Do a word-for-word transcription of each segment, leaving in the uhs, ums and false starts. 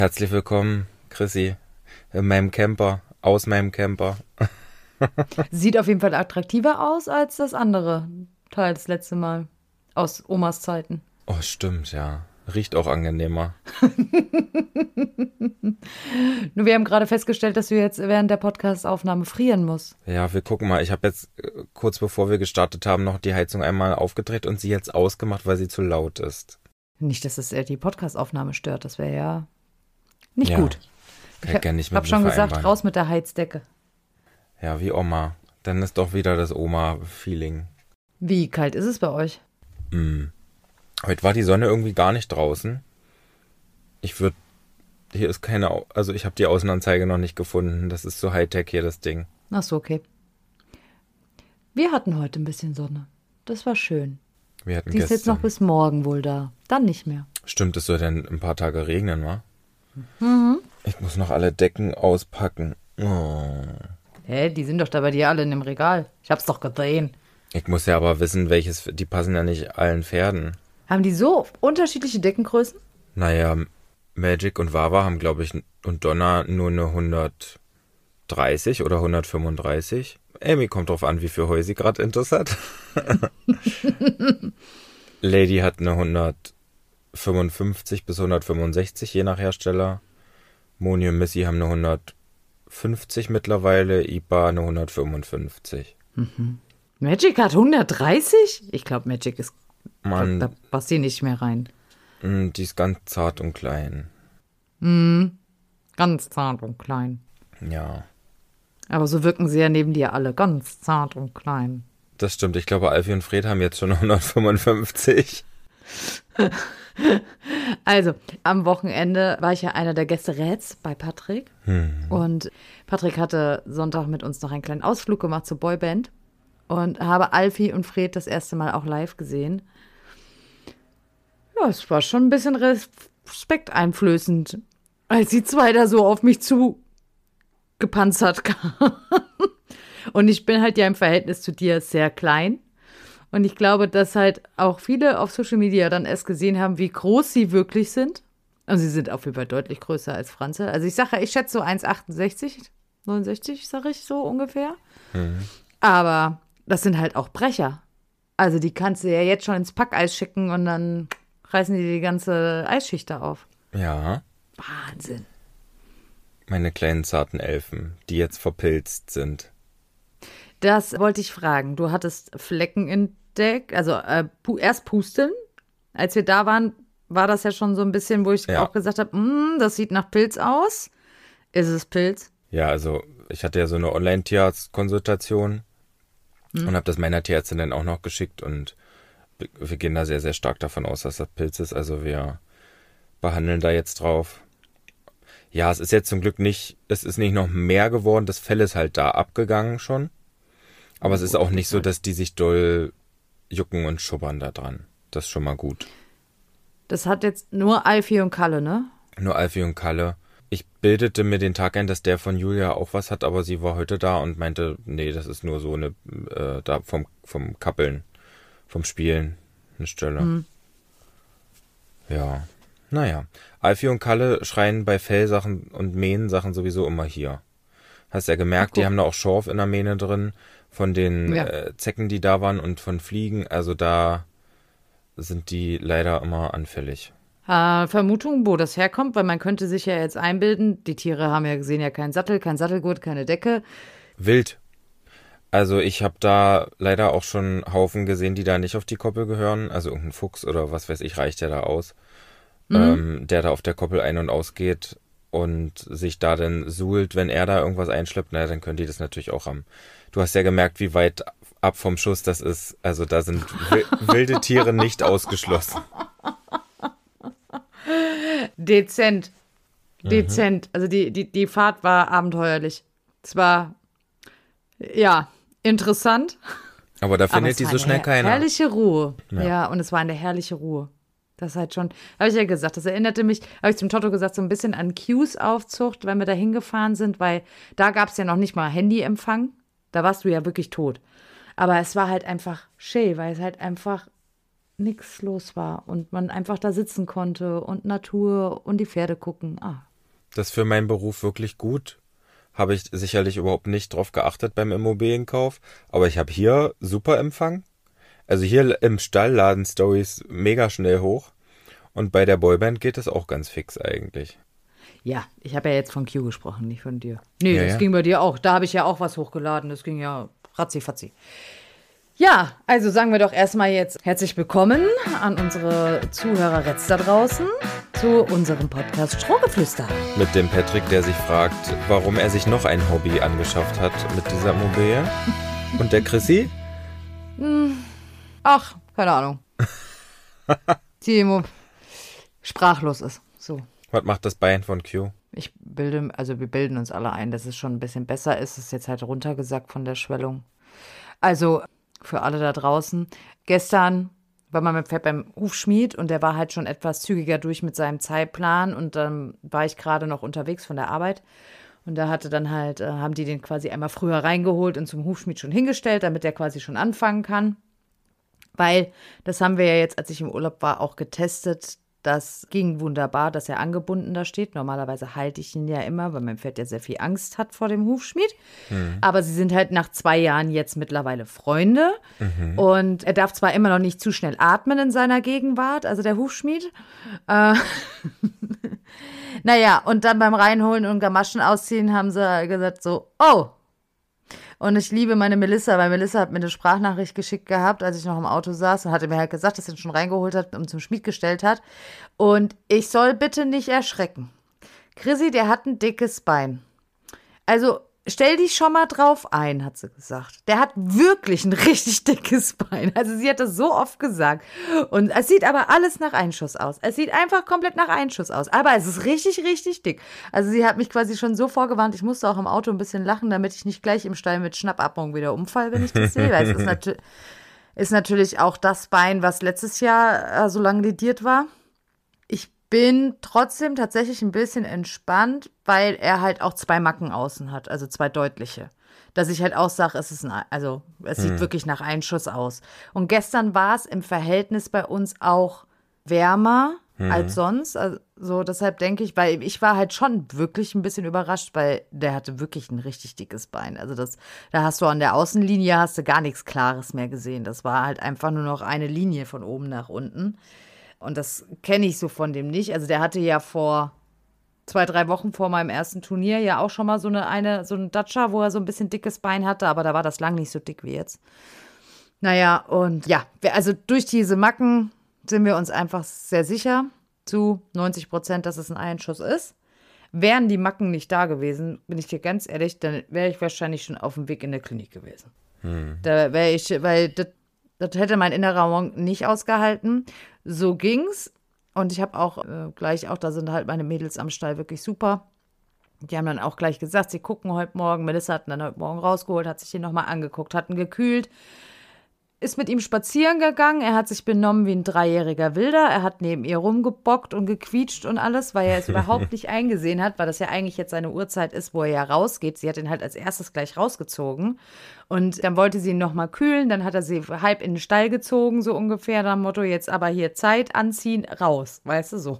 Herzlich willkommen, Chrissy, in meinem Camper, aus meinem Camper. Sieht auf jeden Fall attraktiver aus als das andere Teil das letzte Mal. Aus Omas Zeiten. Oh, stimmt, ja. Riecht auch angenehmer. Nur wir haben gerade festgestellt, dass du jetzt während der Podcast-Aufnahme frieren musst. Ja, wir gucken mal. Ich habe jetzt äh, kurz bevor wir gestartet haben noch die Heizung einmal aufgedreht und sie jetzt ausgemacht, weil sie zu laut ist. Nicht, dass es eher die Podcast-Aufnahme stört. Das wäre ja nicht Ja, gut. kann ich gern nicht Ich mit habe mir schon gesagt, vereinbaren. raus mit der Heizdecke. Ja, wie Oma. Dann ist doch wieder das Oma-Feeling. Wie kalt ist es bei euch? Mm. Heute war die Sonne irgendwie gar nicht draußen. Ich würde... Hier ist keine... Au- Also ich habe die Außenanzeige noch nicht gefunden. Das ist so Hightech hier, das Ding. Ach so, okay. Wir hatten heute ein bisschen Sonne. Das war schön. Wir hatten Die ist jetzt gestern... noch bis morgen wohl da. Dann nicht mehr. Stimmt, es soll denn ein paar Tage regnen, wa? Mhm. Ich muss noch alle Decken auspacken. Oh. Hä, die sind doch da bei dir alle in dem Regal. Ich hab's doch gesehen. Ich muss ja aber wissen, welches... Die passen ja nicht allen Pferden. Haben die so unterschiedliche Deckengrößen? Naja, Magic und Wawa haben, glaube ich, und Donna nur eine hundertdreißig oder hundertfünfunddreißig. Amy kommt drauf an, wie viel Heu sie gerade intus hat. Lady hat eine hundertfünfundfünfzig bis hundertfünfundsechzig, je nach Hersteller. Moni und Missy haben eine hundertfünfzig mittlerweile, Ipa eine hundertfünfundfünfzig. Magic hat hundertdreißig? Ich glaube, Magic ist. Mann, Da passt die nicht mehr rein. mh, die ist ganz zart und klein. Ganz zart und klein. Ja, Aber so wirken sie ja neben dir alle. Ganz zart und klein. das stimmt. Ich glaube, Alfie und Fred haben jetzt schon hundertfünfundfünfzig. Also, am Wochenende war ich ja einer der Gästeräts bei Patrick. Und Patrick hatte Sonntag mit uns noch einen kleinen Ausflug gemacht zur Boyband. Und habe Alfie und Fred das erste Mal auch live gesehen. Ja, es war schon ein bisschen respekteinflößend, als die zwei da so auf mich zu gepanzert kamen. Und ich bin halt ja im Verhältnis zu dir sehr klein. Und ich glaube, dass halt auch viele auf Social Media dann erst gesehen haben, wie groß sie wirklich sind. Und sie sind auf jeden Fall deutlich größer als Franzl. Also ich sage, ich schätze so eins Komma achtundsechzig, neunundsechzig, sage ich so ungefähr. Aber das sind halt auch Brecher. Also die kannst du ja jetzt schon ins Packeis schicken und dann reißen die die ganze Eisschicht da auf. Ja, Wahnsinn. meine kleinen zarten Elfen, die jetzt verpilzt sind. Das wollte ich fragen. Du hattest Flecken entdeckt, also äh, pu erst Pusteln. Als wir da waren, war das ja schon so ein bisschen, wo ich Ja. auch gesagt habe, "Mm, das sieht nach Pilz aus. Ist es Pilz? Ja, also ich hatte ja so eine Online-Tierarzt-Konsultation und habe das meiner Tierärztin dann auch noch geschickt und wir wir gehen da sehr, sehr stark davon aus, dass das Pilz ist. Also wir behandeln da jetzt drauf. Ja, es ist jetzt zum Glück nicht, es ist nicht noch mehr geworden, das Fell ist halt da abgegangen schon. Aber es ist auch nicht so, dass die sich doll jucken und schubbern da dran. Das ist schon mal gut. Das hat jetzt nur Alfie und Kalle, ne? Nur Alfie und Kalle. Ich bildete mir den Tag ein, dass der von Julia auch was hat, aber sie war heute da und meinte, nee, das ist nur so eine, äh, da vom, vom Kappeln, vom Spielen, eine Stelle. Ja, naja. Alfie und Kalle schreien bei Fellsachen und Mähnensachen sowieso immer hier. Hast ja gemerkt, die haben da auch Schorf in der Mähne drin, von den Ja. äh, Zecken, die da waren und von Fliegen. Also da sind die leider immer anfällig. Äh, Vermutung, wo das herkommt, weil man könnte sich ja jetzt einbilden, die Tiere haben ja gesehen, ja keinen Sattel, kein Sattelgurt, keine Decke. Wild. Also ich habe da leider auch schon Haufen gesehen, die da nicht auf die Koppel gehören. Also irgendein Fuchs oder was weiß ich, reicht ja da aus. Ähm, der da auf der Koppel ein- und ausgeht und sich da dann suhlt, wenn er da irgendwas einschleppt, naja, dann können die das natürlich auch haben. Du hast ja gemerkt, wie weit ab vom Schuss das ist. Also da sind wi- wilde Tiere nicht ausgeschlossen. Dezent. Dezent. Also die, die, die Fahrt war abenteuerlich. Es war, ja, interessant. Aber da Aber findet es die war so eine schnell her- keiner. herrliche Ruhe. Ja. Ja. und es war eine herrliche Ruhe. Das halt schon, habe ich ja gesagt, das erinnerte mich, habe ich zum Toto gesagt, so ein bisschen an Q's Aufzucht, wenn wir da hingefahren sind, weil da gab es ja noch nicht mal Handyempfang. Da warst du ja wirklich tot. Aber es war halt einfach schön, weil es halt einfach nichts los war und man einfach da sitzen konnte und Natur und die Pferde gucken. Ah, Das ist für meinen Beruf wirklich gut. Habe ich sicherlich überhaupt nicht drauf geachtet beim Immobilienkauf. Aber ich habe hier super Empfang. Also hier im Stall laden Stories mega schnell hoch. Und bei der Boyband geht es auch ganz fix eigentlich. Ja, ich habe ja jetzt von Q gesprochen, nicht von dir. Nee, Ja, das ja. ging bei dir auch. Da habe ich ja auch was hochgeladen. Das ging ja ratzi-fatzi. Ja, also sagen wir doch erstmal jetzt herzlich willkommen an unsere Zuhörer-Retz da draußen zu unserem Podcast Strohgeflüster. Mit dem Patrick, der sich fragt, warum er sich noch ein Hobby angeschafft hat mit dieser Immobilie. Und der Chrissy? Ach, keine Ahnung. Die Immo sprachlos ist. So. Was macht das Bein von Q? Ich bilde, also wir bilden uns alle ein, dass es schon ein bisschen besser ist. Es ist jetzt halt runtergesackt von der Schwellung. Also für alle da draußen. Gestern war mein Pferd beim Hufschmied und der war halt schon etwas zügiger durch mit seinem Zeitplan und dann war ich gerade noch unterwegs von der Arbeit und da hatte dann halt, äh, haben die den quasi einmal früher reingeholt und zum Hufschmied schon hingestellt, damit der quasi schon anfangen kann. Weil, das haben wir ja jetzt, als ich im Urlaub war, auch getestet. Das ging wunderbar, dass er angebunden da steht. Normalerweise halte ich ihn ja immer, weil mein Pferd ja sehr viel Angst hat vor dem Hufschmied. Mhm. Aber sie sind halt nach zwei Jahren jetzt mittlerweile Freunde. Mhm. Und er darf zwar immer noch nicht zu schnell atmen in seiner Gegenwart, also der Hufschmied. Äh naja, und dann beim Reinholen und Gamaschen ausziehen haben sie gesagt so, oh. Und ich liebe meine Melissa, weil Melissa hat mir eine Sprachnachricht geschickt gehabt, als ich noch im Auto saß und hatte mir halt gesagt, dass sie ihn schon reingeholt hat und zum Schmied gestellt hat. Und ich soll bitte nicht erschrecken. Chrissy, der hat ein dickes Bein. Also stell dich schon mal drauf ein, hat sie gesagt. Der hat wirklich ein richtig dickes Bein. Also sie hat das so oft gesagt. Und es sieht aber alles nach Einschuss aus. Es sieht einfach komplett nach Einschuss aus. Aber es ist richtig, richtig dick. Also sie hat mich quasi schon so vorgewarnt, ich musste auch im Auto ein bisschen lachen, damit ich nicht gleich im Stall mit Schnappatmung wieder umfall, wenn ich das sehe. Weil es ist, natu- ist natürlich auch das Bein, was letztes Jahr äh, so lange lediert war. Ich bin trotzdem tatsächlich ein bisschen entspannt, weil er halt auch zwei Macken außen hat, also zwei deutliche. Dass ich halt auch sage, es ist ein, also es sieht hm. wirklich nach Einschuss aus. Und gestern war es im Verhältnis bei uns auch wärmer hm. als sonst. Also deshalb denke ich, weil ich war halt schon wirklich ein bisschen überrascht, weil der hatte wirklich ein richtig dickes Bein. Also das, da hast du an der Außenlinie hast du gar nichts Klares mehr gesehen. Das war halt einfach nur noch eine Linie von oben nach unten. Und das kenne ich so von dem nicht. Also der hatte ja vor zwei, drei Wochen vor meinem ersten Turnier ja auch schon mal so eine, eine so ein Datscha, wo er so ein bisschen dickes Bein hatte, aber da war das lang nicht so dick wie jetzt. Naja, und ja, also durch diese Macken sind wir uns einfach sehr sicher, zu neunzig Prozent, dass es ein Einschuss ist. Wären die Macken nicht da gewesen, bin ich dir ganz ehrlich, dann wäre ich wahrscheinlich schon auf dem Weg in der Klinik gewesen. Hm. Da wäre ich, weil das Das hätte mein innerer Monk nicht ausgehalten. So ging's. Und ich habe auch äh, gleich, auch da sind halt meine Mädels am Stall wirklich super. Die haben dann auch gleich gesagt, sie gucken heute Morgen. Melissa hat ihn dann heute Morgen rausgeholt, hat sich den nochmal angeguckt, hat ihn gekühlt. Ist mit ihm spazieren gegangen. Er hat sich benommen wie ein dreijähriger Wilder. Er hat neben ihr rumgebockt und gequietscht und alles, weil er es überhaupt nicht eingesehen hat, weil das ja eigentlich jetzt seine Uhrzeit ist, wo er ja rausgeht. Sie hat ihn halt als erstes gleich rausgezogen. Und dann wollte sie ihn nochmal kühlen. Dann hat er sie halb in den Stall gezogen, so ungefähr. Nach dem Motto, jetzt aber hier Zeit, anziehen, raus. Weißt du, so.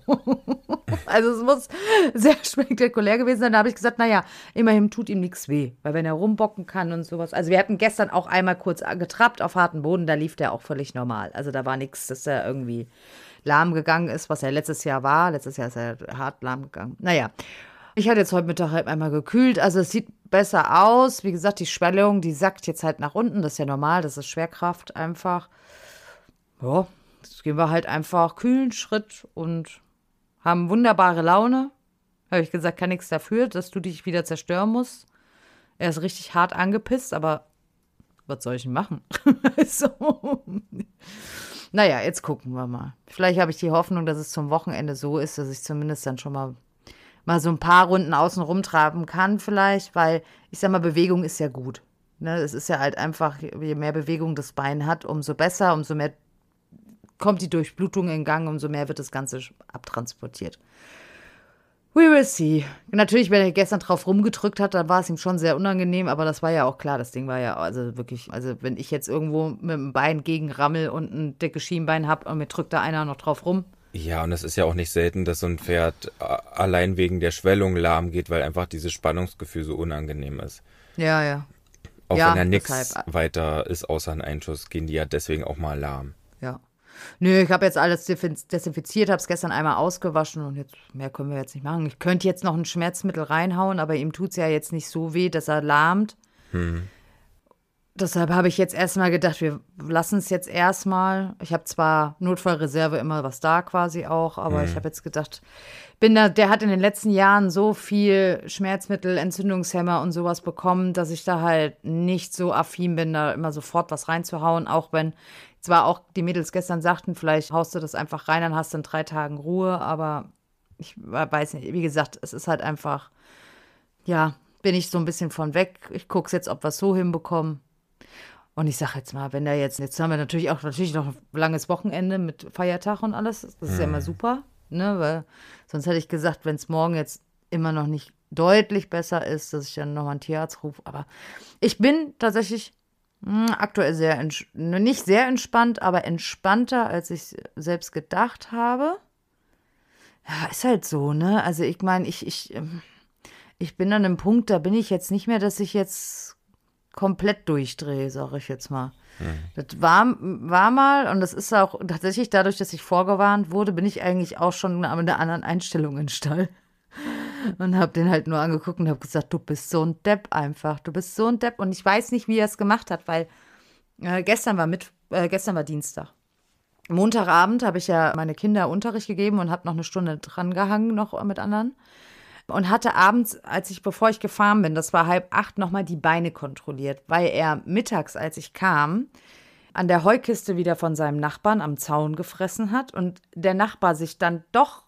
Also es muss sehr spektakulär gewesen sein. Da habe ich gesagt, naja, immerhin tut ihm nichts weh. Weil wenn er rumbocken kann und sowas. Also wir hatten gestern auch einmal kurz getrappt auf harten Boden. Da lief der auch völlig normal. Also da war nichts, dass er irgendwie lahm gegangen ist, was er letztes Jahr war. Letztes Jahr ist er hart lahm gegangen. Naja. Ich hatte jetzt heute Mittag halt einmal gekühlt, also es sieht besser aus. Wie gesagt, die Schwellung, die sackt jetzt halt nach unten, das ist ja normal, das ist Schwerkraft einfach. Ja, jetzt gehen wir halt einfach kühlen Schritt und haben wunderbare Laune. Habe ich gesagt, kann nichts dafür, dass du dich wieder zerstören musst. Er ist richtig hart angepisst, aber was soll ich denn machen? Also, naja, jetzt gucken wir mal. Vielleicht habe ich die Hoffnung, dass es zum Wochenende so ist, dass ich zumindest dann schon mal mal so ein paar Runden außen rumtraben kann vielleicht, weil ich sag mal, Bewegung ist ja gut. Ne? Es ist ja halt einfach, je mehr Bewegung das Bein hat, umso besser, umso mehr kommt die Durchblutung in Gang, umso mehr wird das Ganze abtransportiert. We will see. Natürlich, wenn er gestern drauf rumgedrückt hat, dann war es ihm schon sehr unangenehm, aber das war ja auch klar, das Ding war ja also wirklich, also wenn ich jetzt irgendwo mit dem Bein gegen Rammel und ein dickes Schienbein habe und mir drückt da einer noch drauf rum, Ja, und es ist ja auch nicht selten, dass so ein Pferd äh, allein wegen der Schwellung lahm geht, weil einfach dieses Spannungsgefühl so unangenehm ist. Ja, ja. Auch ja, wenn da nichts deshalb. weiter ist außer ein Einschuss, gehen die ja deswegen auch mal lahm. Ja. Nö, ich habe jetzt alles desin- desinfiziert, habe es gestern einmal ausgewaschen und jetzt mehr können wir jetzt nicht machen. Ich könnte jetzt noch ein Schmerzmittel reinhauen, aber ihm tut es ja jetzt nicht so weh, dass er lahmt. Hm. Deshalb habe ich jetzt erstmal gedacht, wir lassen es jetzt erstmal. Ich habe zwar Notfallreserve immer was da quasi auch, aber Hm. ich habe jetzt gedacht, bin da, der hat in den letzten Jahren so viel Schmerzmittel, Entzündungshemmer und sowas bekommen, dass ich da halt nicht so affin bin, da immer sofort was reinzuhauen, auch wenn zwar auch die Mädels gestern sagten, vielleicht haust du das einfach rein, dann hast du in drei Tagen Ruhe, aber ich weiß nicht, wie gesagt, es ist halt einfach, ja, bin ich so ein bisschen von weg. Ich gucke jetzt, ob wir es so hinbekommen. Und ich sage jetzt mal, wenn der jetzt, jetzt haben wir natürlich auch natürlich noch ein langes Wochenende mit Feiertag und alles. Das ist ja immer super, ne? Weil sonst hätte ich gesagt, wenn es morgen jetzt immer noch nicht deutlich besser ist, dass ich dann nochmal einen Tierarzt rufe. Aber ich bin tatsächlich mh, aktuell sehr, ents- nicht sehr entspannt, aber entspannter, als ich selbst gedacht habe. Ja, ist halt so, ne? Also ich meine, ich, ich, ähm, ich bin an einem Punkt, da bin ich jetzt nicht mehr, dass ich jetzt komplett durchdrehe, sage ich jetzt mal. Das war, war mal, und das ist auch tatsächlich dadurch, dass ich vorgewarnt wurde, bin ich eigentlich auch schon mit einer anderen Einstellung in den Stall. Und habe den halt nur angeguckt und habe gesagt, du bist so ein Depp einfach. Du bist so ein Depp. Und ich weiß nicht, wie er es gemacht hat, weil äh, gestern war mit, äh, gestern war Dienstag. Montagabend habe ich ja meine Kinder Unterricht gegeben und habe noch eine Stunde dran gehangen, noch mit anderen. Und hatte abends, als ich, bevor ich gefahren bin, das war halb acht, nochmal die Beine kontrolliert, weil er mittags, als ich kam, an der Heukiste wieder von seinem Nachbarn am Zaun gefressen hat und der Nachbar sich dann doch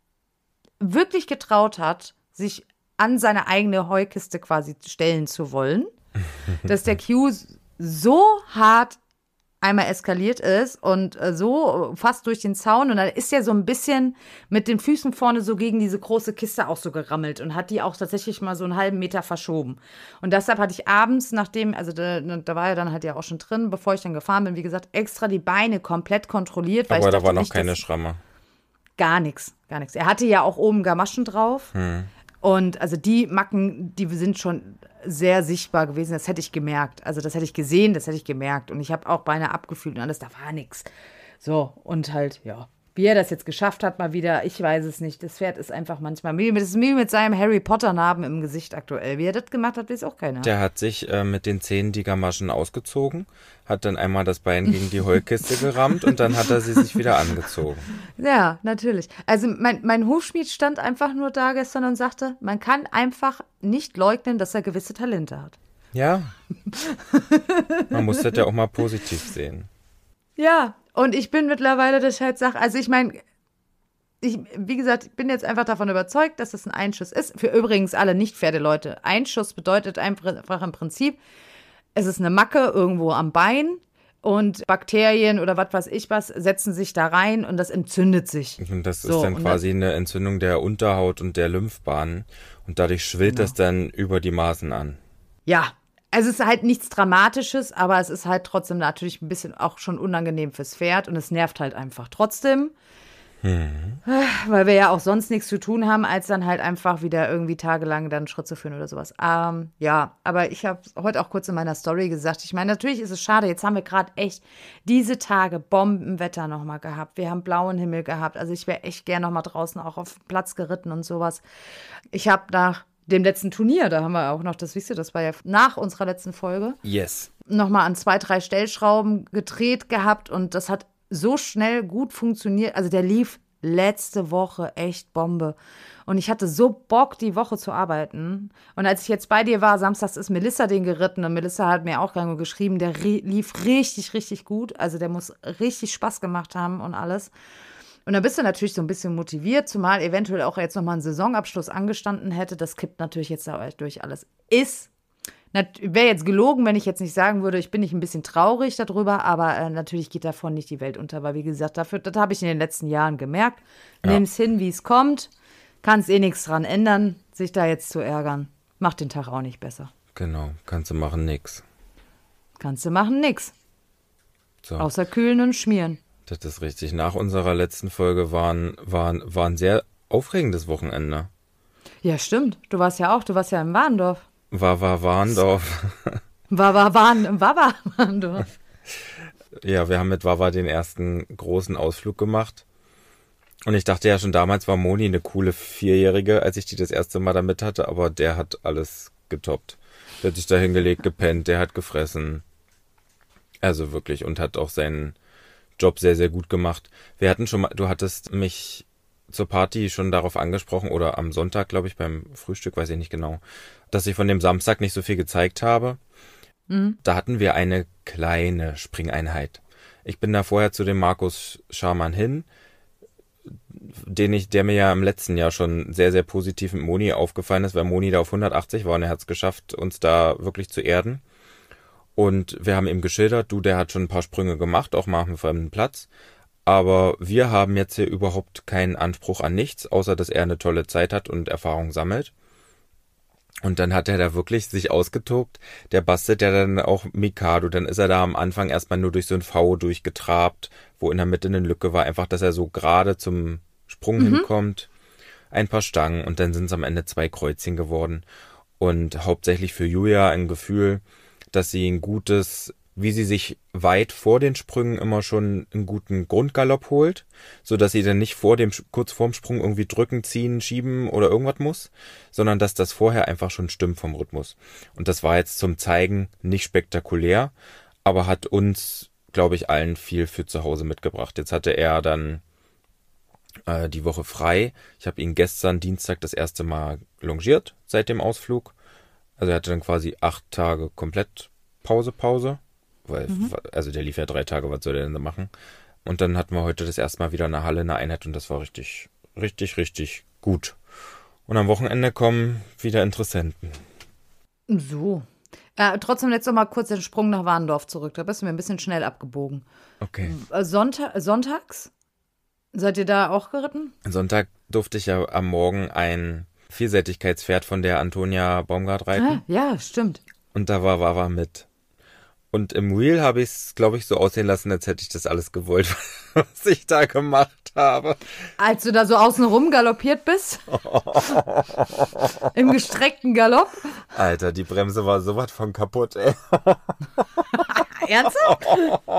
wirklich getraut hat, sich an seine eigene Heukiste quasi stellen zu wollen, dass der Q so hart einmal eskaliert ist und äh, so fast durch den Zaun und dann ist er so ein bisschen mit den Füßen vorne so gegen diese große Kiste auch so gerammelt und hat die auch tatsächlich mal so einen halben Meter verschoben. Und deshalb hatte ich abends, nachdem, also da, da war er dann halt ja auch schon drin, bevor ich dann gefahren bin, wie gesagt, extra die Beine komplett kontrolliert. Weil Aber ich da dachte war noch nicht, keine dass- Schramme. Gar nichts, gar nichts. Er hatte ja auch oben Gamaschen drauf. Hm. Und also die Macken, die sind schon sehr sichtbar gewesen. Das hätte ich gemerkt. Also das hätte ich gesehen, das hätte ich gemerkt. Und ich habe auch Beine abgefühlt und alles, da war nichts. So, und halt, ja. Wie er das jetzt geschafft hat, mal wieder, ich weiß es nicht. Das Pferd ist einfach manchmal, wie- das ist wie mit seinem Harry Potter-Narben im Gesicht aktuell. Wie er das gemacht hat, weiß auch keiner. Der hat sich äh, mit den Zähnen die Gamaschen ausgezogen, hat dann einmal das Bein gegen die Heukiste gerammt und dann hat er sie sich wieder angezogen. Ja, natürlich. Also mein, mein Hufschmied stand einfach nur da gestern und sagte, man kann einfach nicht leugnen, dass er gewisse Talente hat. Ja. Man muss das ja auch mal positiv sehen. Ja, und ich bin mittlerweile, dass ich halt sage, also ich meine, ich, wie gesagt, ich bin jetzt einfach davon überzeugt, dass das ein Einschuss ist. Für übrigens alle Nicht-Pferdeleute. Einschuss bedeutet einfach im Prinzip, es ist eine Macke irgendwo am Bein und Bakterien oder was weiß ich was setzen sich da rein und das entzündet sich. Und das So, ist dann und quasi eine Entzündung der Unterhaut und der Lymphbahnen und dadurch schwillt das dann über die Maßen an. Ja, also es ist halt nichts Dramatisches, aber es ist halt trotzdem natürlich ein bisschen auch schon unangenehm fürs Pferd und es nervt halt einfach trotzdem. Weil wir ja auch sonst nichts zu tun haben, als dann halt einfach wieder irgendwie tagelang dann Schritt zu führen oder sowas. Ähm, ja, aber ich habe heute auch kurz in meiner Story gesagt, ich meine, natürlich ist es schade, jetzt haben wir gerade echt diese Tage Bombenwetter nochmal gehabt. Wir haben blauen Himmel gehabt. Also ich wäre echt gern nochmal draußen auch auf den Platz geritten und sowas. Ich habe nach dem letzten Turnier, da haben wir auch noch, das wisst ihr, das war ja nach unserer letzten Folge, Yes. nochmal an zwei, drei Stellschrauben gedreht gehabt und das hat so schnell gut funktioniert. Also der lief letzte Woche echt Bombe. Und ich hatte so Bock, die Woche zu arbeiten. Und als ich jetzt bei dir war, samstags ist Melissa den geritten und Melissa hat mir auch gerade geschrieben, der ri- lief richtig, richtig gut. Also der muss richtig Spaß gemacht haben und alles. Und dann bist du natürlich so ein bisschen motiviert, zumal eventuell auch jetzt nochmal ein Saisonabschluss angestanden hätte. Das kippt natürlich jetzt durch alles. Ist wäre jetzt gelogen, wenn ich jetzt nicht sagen würde, ich bin nicht ein bisschen traurig darüber, aber äh, natürlich geht davon nicht die Welt unter, weil wie gesagt, dafür, das habe ich in den letzten Jahren gemerkt. Ja. Nimm es hin, wie es kommt, kannst eh nichts dran ändern, sich da jetzt zu ärgern, macht den Tag auch nicht besser. Genau, kannst du machen nix. Kannst du machen, nix. So. Außer kühlen und schmieren. Das ist richtig. Nach unserer letzten Folge waren, waren, war ein sehr aufregendes Wochenende. Ja, stimmt. Du warst ja auch, du warst ja im Warndorf. War, war, Warndorf. War, war, waren, war, war, Warndorf. Ja, wir haben mit Wawa den ersten großen Ausflug gemacht. Und ich dachte ja schon damals war Moni eine coole Vierjährige, als ich die das erste Mal da mit hatte, aber der hat alles getoppt. Der hat sich da hingelegt, gepennt, der hat gefressen. Also wirklich, und hat auch seinen Job sehr, sehr gut gemacht. Wir hatten schon mal, du hattest mich zur Party schon darauf angesprochen, oder am Sonntag, glaube ich, beim Frühstück, weiß ich nicht genau, dass ich von dem Samstag nicht so viel gezeigt habe. Mhm. Da hatten wir eine kleine Springeinheit. Ich bin da vorher zu dem Markus Scharmann hin, den ich, der mir ja im letzten Jahr schon sehr, sehr positiv mit Moni aufgefallen ist, weil Moni da auf hundertachtzig war und er hat es geschafft, uns da wirklich zu erden. Und wir haben ihm geschildert, du, der hat schon ein paar Sprünge gemacht, auch mal auf einem fremden Platz. Aber wir haben jetzt hier überhaupt keinen Anspruch an nichts, außer dass er eine tolle Zeit hat und Erfahrung sammelt. Und dann hat er da wirklich sich ausgetobt. Der bastelt ja dann auch Mikado. Dann ist er da am Anfang erstmal nur durch so ein V durchgetrabt, wo in der Mitte eine Lücke war. Einfach, dass er so gerade zum Sprung mhm. hinkommt. Ein paar Stangen und dann sind es am Ende zwei Kreuzchen geworden. Und hauptsächlich für Julia ein Gefühl, dass sie ein gutes, wie sie sich weit vor den Sprüngen immer schon einen guten Grundgalopp holt, so dass sie dann nicht vor dem, kurz vorm Sprung irgendwie drücken, ziehen, schieben oder irgendwas muss, sondern dass das vorher einfach schon stimmt vom Rhythmus. Und das war jetzt zum Zeigen nicht spektakulär, aber hat uns, glaube ich, allen viel für zu Hause mitgebracht. Jetzt hatte er dann äh, die Woche frei. Ich habe ihn gestern Dienstag das erste Mal longiert seit dem Ausflug. Also er hatte dann quasi acht Tage komplett Pause, Pause. Weil, mhm. also der lief ja drei Tage, was soll der denn da machen? Und dann hatten wir heute das erste Mal wieder eine Halle, eine Einheit und das war richtig, richtig, richtig gut. Und am Wochenende kommen wieder Interessenten. So. Äh, trotzdem jetzt noch mal kurz den Sprung nach Warndorf zurück. Da bist du mir ein bisschen schnell abgebogen. Okay. Sonntag, sonntags? Seid ihr da auch geritten? Sonntag durfte ich ja am Morgen ein Vielseitigkeitspferd von der Antonia Baumgart reiten. Ah, ja, stimmt. Und da war Wawa mit. Und im Reel habe ich es, glaube ich, so aussehen lassen, als hätte ich das alles gewollt, was ich da gemacht habe. Als du da so außen rum galoppiert bist? Im gestreckten Galopp? Alter, die Bremse war sowas von kaputt, ey. Ernsthaft?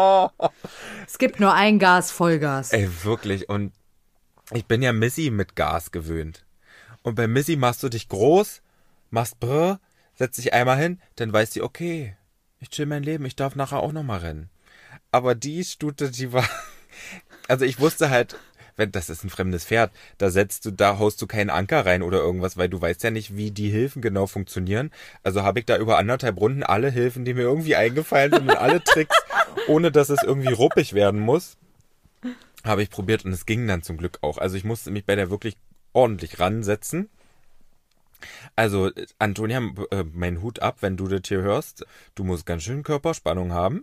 Es gibt nur ein Gas, Vollgas. Ey, wirklich. Und ich bin ja Missy mit Gas gewöhnt. Und bei Missy machst du dich groß, machst Brr, setzt dich einmal hin, dann weiß sie, okay, ich chill mein Leben, ich darf nachher auch nochmal rennen. Aber die Stute, die war, also ich wusste halt, wenn das ist ein fremdes Pferd, da setzt du, da haust du keinen Anker rein oder irgendwas, weil du weißt ja nicht, wie die Hilfen genau funktionieren. Also habe ich da über anderthalb Runden alle Hilfen, die mir irgendwie eingefallen sind und alle Tricks, ohne dass es irgendwie ruppig werden muss, habe ich probiert und es ging dann zum Glück auch. Also ich musste mich bei der wirklich ordentlich ransetzen. Also, Antonia, äh, mein Hut ab, wenn du das hier hörst. Du musst ganz schön Körperspannung haben.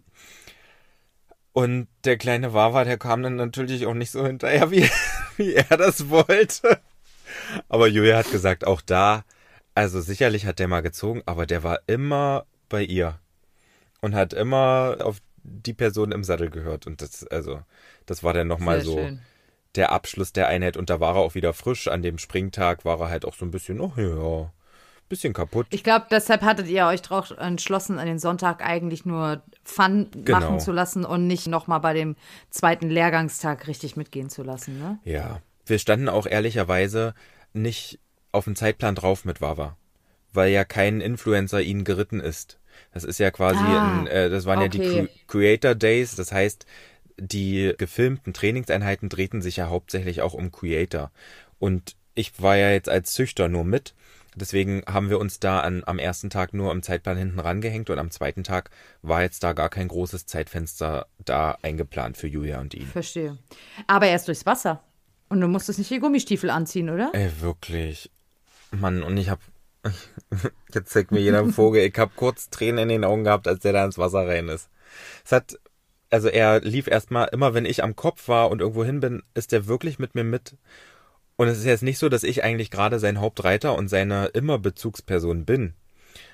Und der kleine Wawa, der kam dann natürlich auch nicht so hinterher, wie, wie er das wollte. Aber Julia hat gesagt, auch da, also sicherlich hat der mal gezogen, aber der war immer bei ihr. Und hat immer auf die Person im Sattel gehört. Und das, also, das war dann nochmal so schön. Der Abschluss der Einheit, und da war er auch wieder frisch. An dem Springtag war er halt auch so ein bisschen, oh ja, bisschen kaputt. Ich glaube, deshalb hattet ihr euch drauf entschlossen, an den Sonntag eigentlich nur Fun genau. machen zu lassen und nicht nochmal bei dem zweiten Lehrgangstag richtig mitgehen zu lassen, ne? Ja, wir standen auch ehrlicherweise nicht auf dem Zeitplan drauf mit Wawa, weil ja kein Influencer ihn geritten ist. Das ist ja quasi, ah, ein, äh, das waren okay. ja die Creator Days, das heißt, die gefilmten Trainingseinheiten drehten sich ja hauptsächlich auch um Creator. Und ich war ja jetzt als Züchter nur mit. Deswegen haben wir uns da an, am ersten Tag nur am Zeitplan hinten rangehängt und am zweiten Tag war jetzt da gar kein großes Zeitfenster da eingeplant für Julia und ihn. Verstehe. Aber erst durchs Wasser. Und du musstest nicht die Gummistiefel anziehen, oder? Ey, wirklich. Mann, und ich hab, jetzt zeigt mir jeder einen Vogel, ich hab kurz Tränen in den Augen gehabt, als der da ins Wasser rein ist. Es hat Also er lief erstmal, immer wenn ich am Kopf war und irgendwo hin bin, ist er wirklich mit mir mit. Und es ist jetzt nicht so, dass ich eigentlich gerade sein Hauptreiter und seine immer Bezugsperson bin.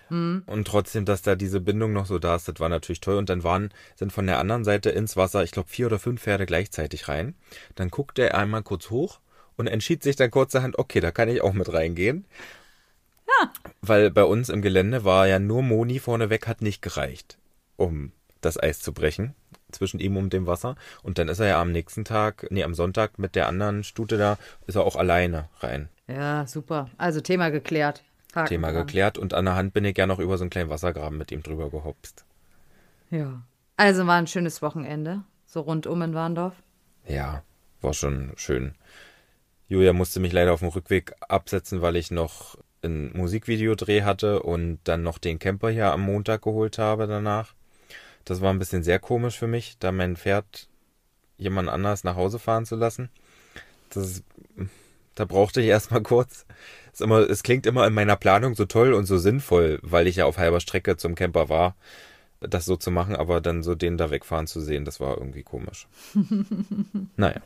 Mhm. Und trotzdem, dass da diese Bindung noch so da ist, das war natürlich toll. Und dann waren, sind von der anderen Seite ins Wasser, ich glaube, vier oder fünf Pferde gleichzeitig rein. Dann guckte er einmal kurz hoch und entschied sich dann kurzerhand, okay, da kann ich auch mit reingehen. Ja. Weil bei uns im Gelände war ja nur Moni vorneweg, hat nicht gereicht, um das Eis zu brechen zwischen ihm und dem Wasser. Und dann ist er ja am nächsten Tag, nee, am Sonntag mit der anderen Stute da, ist er auch alleine rein. Ja, super. Also Thema geklärt. Haken Thema dran. geklärt. Und an der Hand bin ich ja noch über so einen kleinen Wassergraben mit ihm drüber gehopst. Ja. Also war ein schönes Wochenende. So rundum in Warndorf. Ja, war schon schön. Julia musste mich leider auf dem Rückweg absetzen, weil ich noch ein Musikvideodreh hatte und dann noch den Camper hier am Montag geholt habe danach. Das war ein bisschen sehr komisch für mich, da mein Pferd jemand anders nach Hause fahren zu lassen. Das ist, da brauchte ich erstmal kurz. Es, immer, es klingt immer in meiner Planung so toll und so sinnvoll, weil ich ja auf halber Strecke zum Camper war, das so zu machen, aber dann so den da wegfahren zu sehen, das war irgendwie komisch. Naja.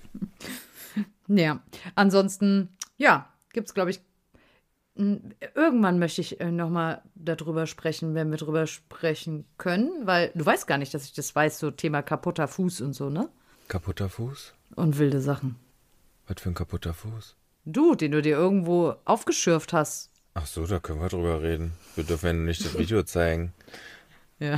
Ja, ansonsten, ja, gibt es, glaube ich, irgendwann möchte ich nochmal darüber sprechen, wenn wir drüber sprechen können, weil du weißt gar nicht, dass ich das weiß, so Thema kaputter Fuß und so, ne? Kaputter Fuß? Und wilde Sachen. Was für ein kaputter Fuß? Du, den du dir irgendwo aufgeschürft hast. Ach so, da können wir drüber reden. Wir dürfen ja nicht das Video zeigen. Ja.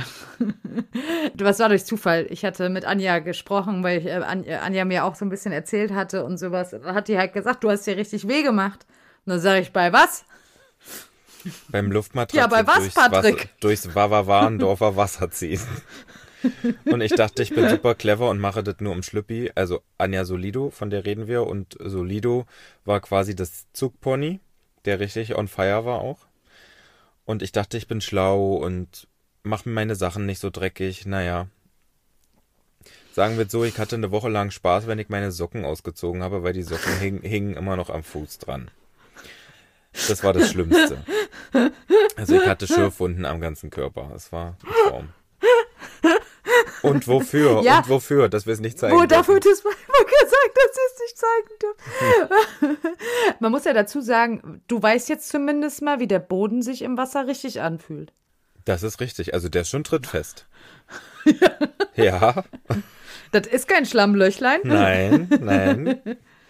Was war durch Zufall? Ich hatte mit Anja gesprochen, weil ich, äh, Anja mir auch so ein bisschen erzählt hatte und sowas. Da hat die halt gesagt, du hast dir richtig weh gemacht. Und dann sage ich, bei was? Beim Luftmatratze ja, bei was, durchs, Patrick? Wasser, durchs Wawa-Warndorfer Wasser ziehen. Und ich dachte, ich bin super clever und mache das nur um Schlüppi. Also Anja Solido, von der reden wir. Und Solido war quasi das Zugpony, der richtig on fire war auch. Und ich dachte, ich bin schlau und mache mir meine Sachen nicht so dreckig. Naja. Sagen wir so, ich hatte eine Woche lang Spaß, wenn ich meine Socken ausgezogen habe, weil die Socken hingen, hingen immer noch am Fuß dran. Das war das Schlimmste. Also ich hatte Schürfwunden am ganzen Körper. Es war ein Traum. Und wofür? Ja. Und wofür? Dass wir es nicht zeigen Wo, dürfen. dafür wird es mal gesagt, dass wir es nicht zeigen dürfen. Hm. Man muss ja dazu sagen, du weißt jetzt zumindest mal, wie der Boden sich im Wasser richtig anfühlt. Das ist richtig. Also der ist schon trittfest. Ja. Ja. Das ist kein Schlammlöchlein. Nein, nein.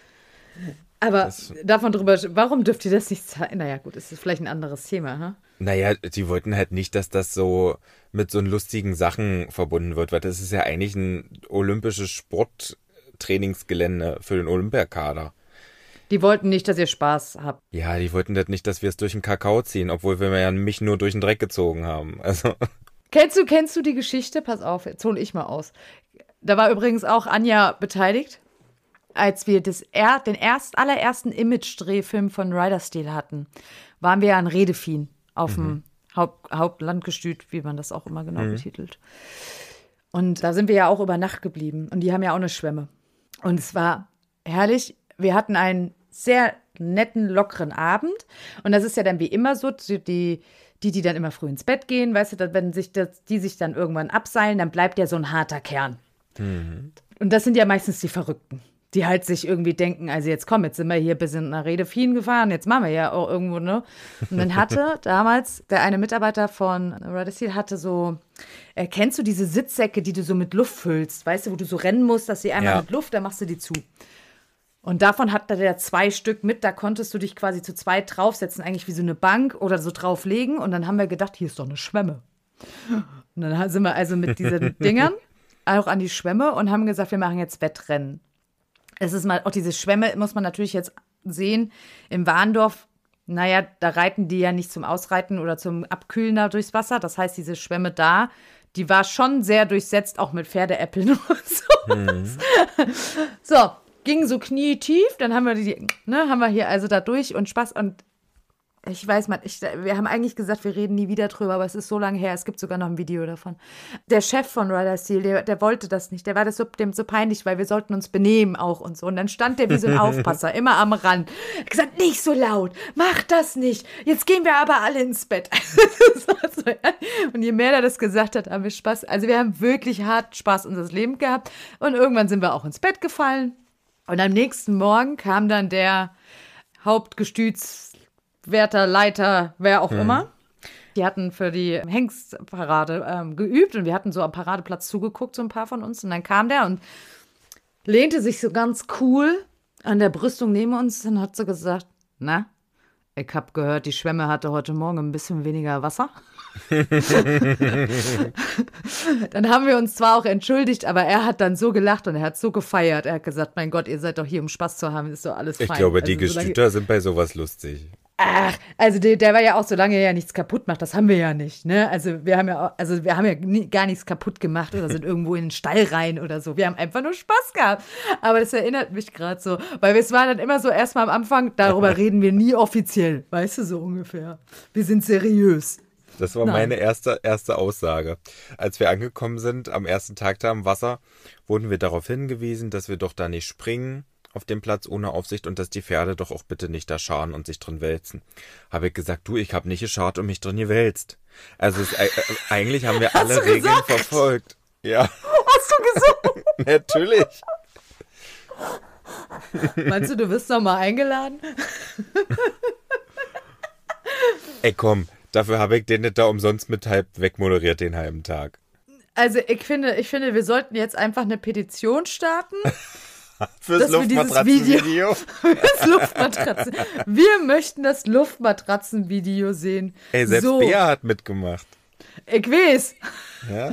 Aber das, davon drüber, warum dürft ihr das nicht zeigen? Naja, gut, das ist vielleicht ein anderes Thema, ha? Naja, die wollten halt nicht, dass das so mit so lustigen Sachen verbunden wird, weil das ist ja eigentlich ein olympisches Sporttrainingsgelände für den Olympiakader. Die wollten nicht, dass ihr Spaß habt. Ja, die wollten das nicht, dass wir es durch den Kakao ziehen, obwohl wir ja mich nur durch den Dreck gezogen haben. Also. Kennst du, kennst du die Geschichte? Pass auf, jetzt hole ich mal aus. Da war übrigens auch Anja beteiligt, als wir das er, den erst, allerersten Image-Drehfilm von Rider Steel hatten, waren wir ja in Redefien auf dem mhm. Haupt, Hauptlandgestüt, wie man das auch immer genau mhm. betitelt. Und da sind wir ja auch über Nacht geblieben. Und die haben ja auch eine Schwemme. Und es war herrlich. Wir hatten einen sehr netten, lockeren Abend. Und das ist ja dann wie immer so, die, die, die dann immer früh ins Bett gehen, weißt du, wenn sich das, die sich dann irgendwann abseilen, dann bleibt ja so ein harter Kern. Mhm. Und das sind ja meistens die Verrückten, die halt sich irgendwie denken, also jetzt komm, jetzt sind wir hier bis in einer Redefien gefahren, jetzt machen wir ja auch irgendwo, ne? Und dann hatte damals der eine Mitarbeiter von Rider Steel hatte so, äh, kennst du diese Sitzsäcke, die du so mit Luft füllst, weißt du, wo du so rennen musst, dass sie einmal ja. mit Luft, dann machst du die zu. Und davon hatte der zwei Stück mit, da konntest du dich quasi zu zweit draufsetzen, eigentlich wie so eine Bank oder so drauflegen. Und dann haben wir gedacht, hier ist doch eine Schwemme. Und dann sind wir also mit diesen Dingern auch an die Schwemme und haben gesagt, wir machen jetzt Wettrennen. Es ist mal, auch diese Schwemme muss man natürlich jetzt sehen, im Warndorf, naja, da reiten die ja nicht zum Ausreiten oder zum Abkühlen da durchs Wasser. Das heißt, diese Schwemme da, die war schon sehr durchsetzt, auch mit Pferdeäppeln und so. Mhm. So, ging so knietief, dann haben wir die, ne, haben wir hier also da durch und Spaß und ich weiß mal, ich, wir haben eigentlich gesagt, wir reden nie wieder drüber, aber es ist so lange her, es gibt sogar noch ein Video davon. Der Chef von Rider Steel, der, der wollte das nicht, der war das so, dem so peinlich, weil wir sollten uns benehmen auch und so. Und dann stand der wie so ein Aufpasser, immer am Rand. Er hat gesagt, nicht so laut, mach das nicht, jetzt gehen wir aber alle ins Bett. Und je mehr er das gesagt hat, haben wir Spaß. Also wir haben wirklich hart Spaß unseres Lebens gehabt und irgendwann sind wir auch ins Bett gefallen. Und am nächsten Morgen kam dann der Hauptgestütswärter, Leiter, wer auch hm. immer. Die hatten für die Hengstparade ähm, geübt und wir hatten so am Paradeplatz zugeguckt, so ein paar von uns. Und dann kam der und lehnte sich so ganz cool an der Brüstung neben uns und hat so gesagt, na, ich hab gehört, die Schwemme hatte heute Morgen ein bisschen weniger Wasser. Dann haben wir uns zwar auch entschuldigt, aber er hat dann so gelacht und er hat so gefeiert. Er hat gesagt, mein Gott, ihr seid doch hier, um Spaß zu haben, ist doch alles fein. Ich glaube, die also, Gestüter sind bei sowas lustig. Ach, also der, der war ja auch, solange er ja nichts kaputt macht, das haben wir ja nicht, ne? Also wir haben ja auch, also wir haben ja nie, gar nichts kaputt gemacht oder sind irgendwo in den Stall rein oder so. Wir haben einfach nur Spaß gehabt. Aber das erinnert mich gerade so, weil es war dann immer so erstmal am Anfang, darüber reden wir nie offiziell, weißt du, so ungefähr. Wir sind seriös. Das war Nein. meine erste, erste Aussage. Als wir angekommen sind, am ersten Tag da im Wasser, wurden wir darauf hingewiesen, dass wir doch da nicht springen auf dem Platz ohne Aufsicht und dass die Pferde doch auch bitte nicht da scharen und sich drin wälzen. Habe ich gesagt, du, ich habe nicht geschart und mich drin gewälzt. Also es, äh, eigentlich haben wir alle Regeln gesagt? verfolgt. Ja. Hast du gesungen? Natürlich. Meinst du, du wirst noch mal eingeladen? Ey, komm, dafür habe ich den nicht da umsonst mit halb wegmoderiert den halben Tag. Also ich finde, ich finde, wir sollten jetzt einfach eine Petition starten. Fürs Luftmatratzenvideo. Fürs Luftmatratzen. Wir möchten das Luftmatratzenvideo sehen. Ey, selbst so. Bea hat mitgemacht. Ich weiß. Ja.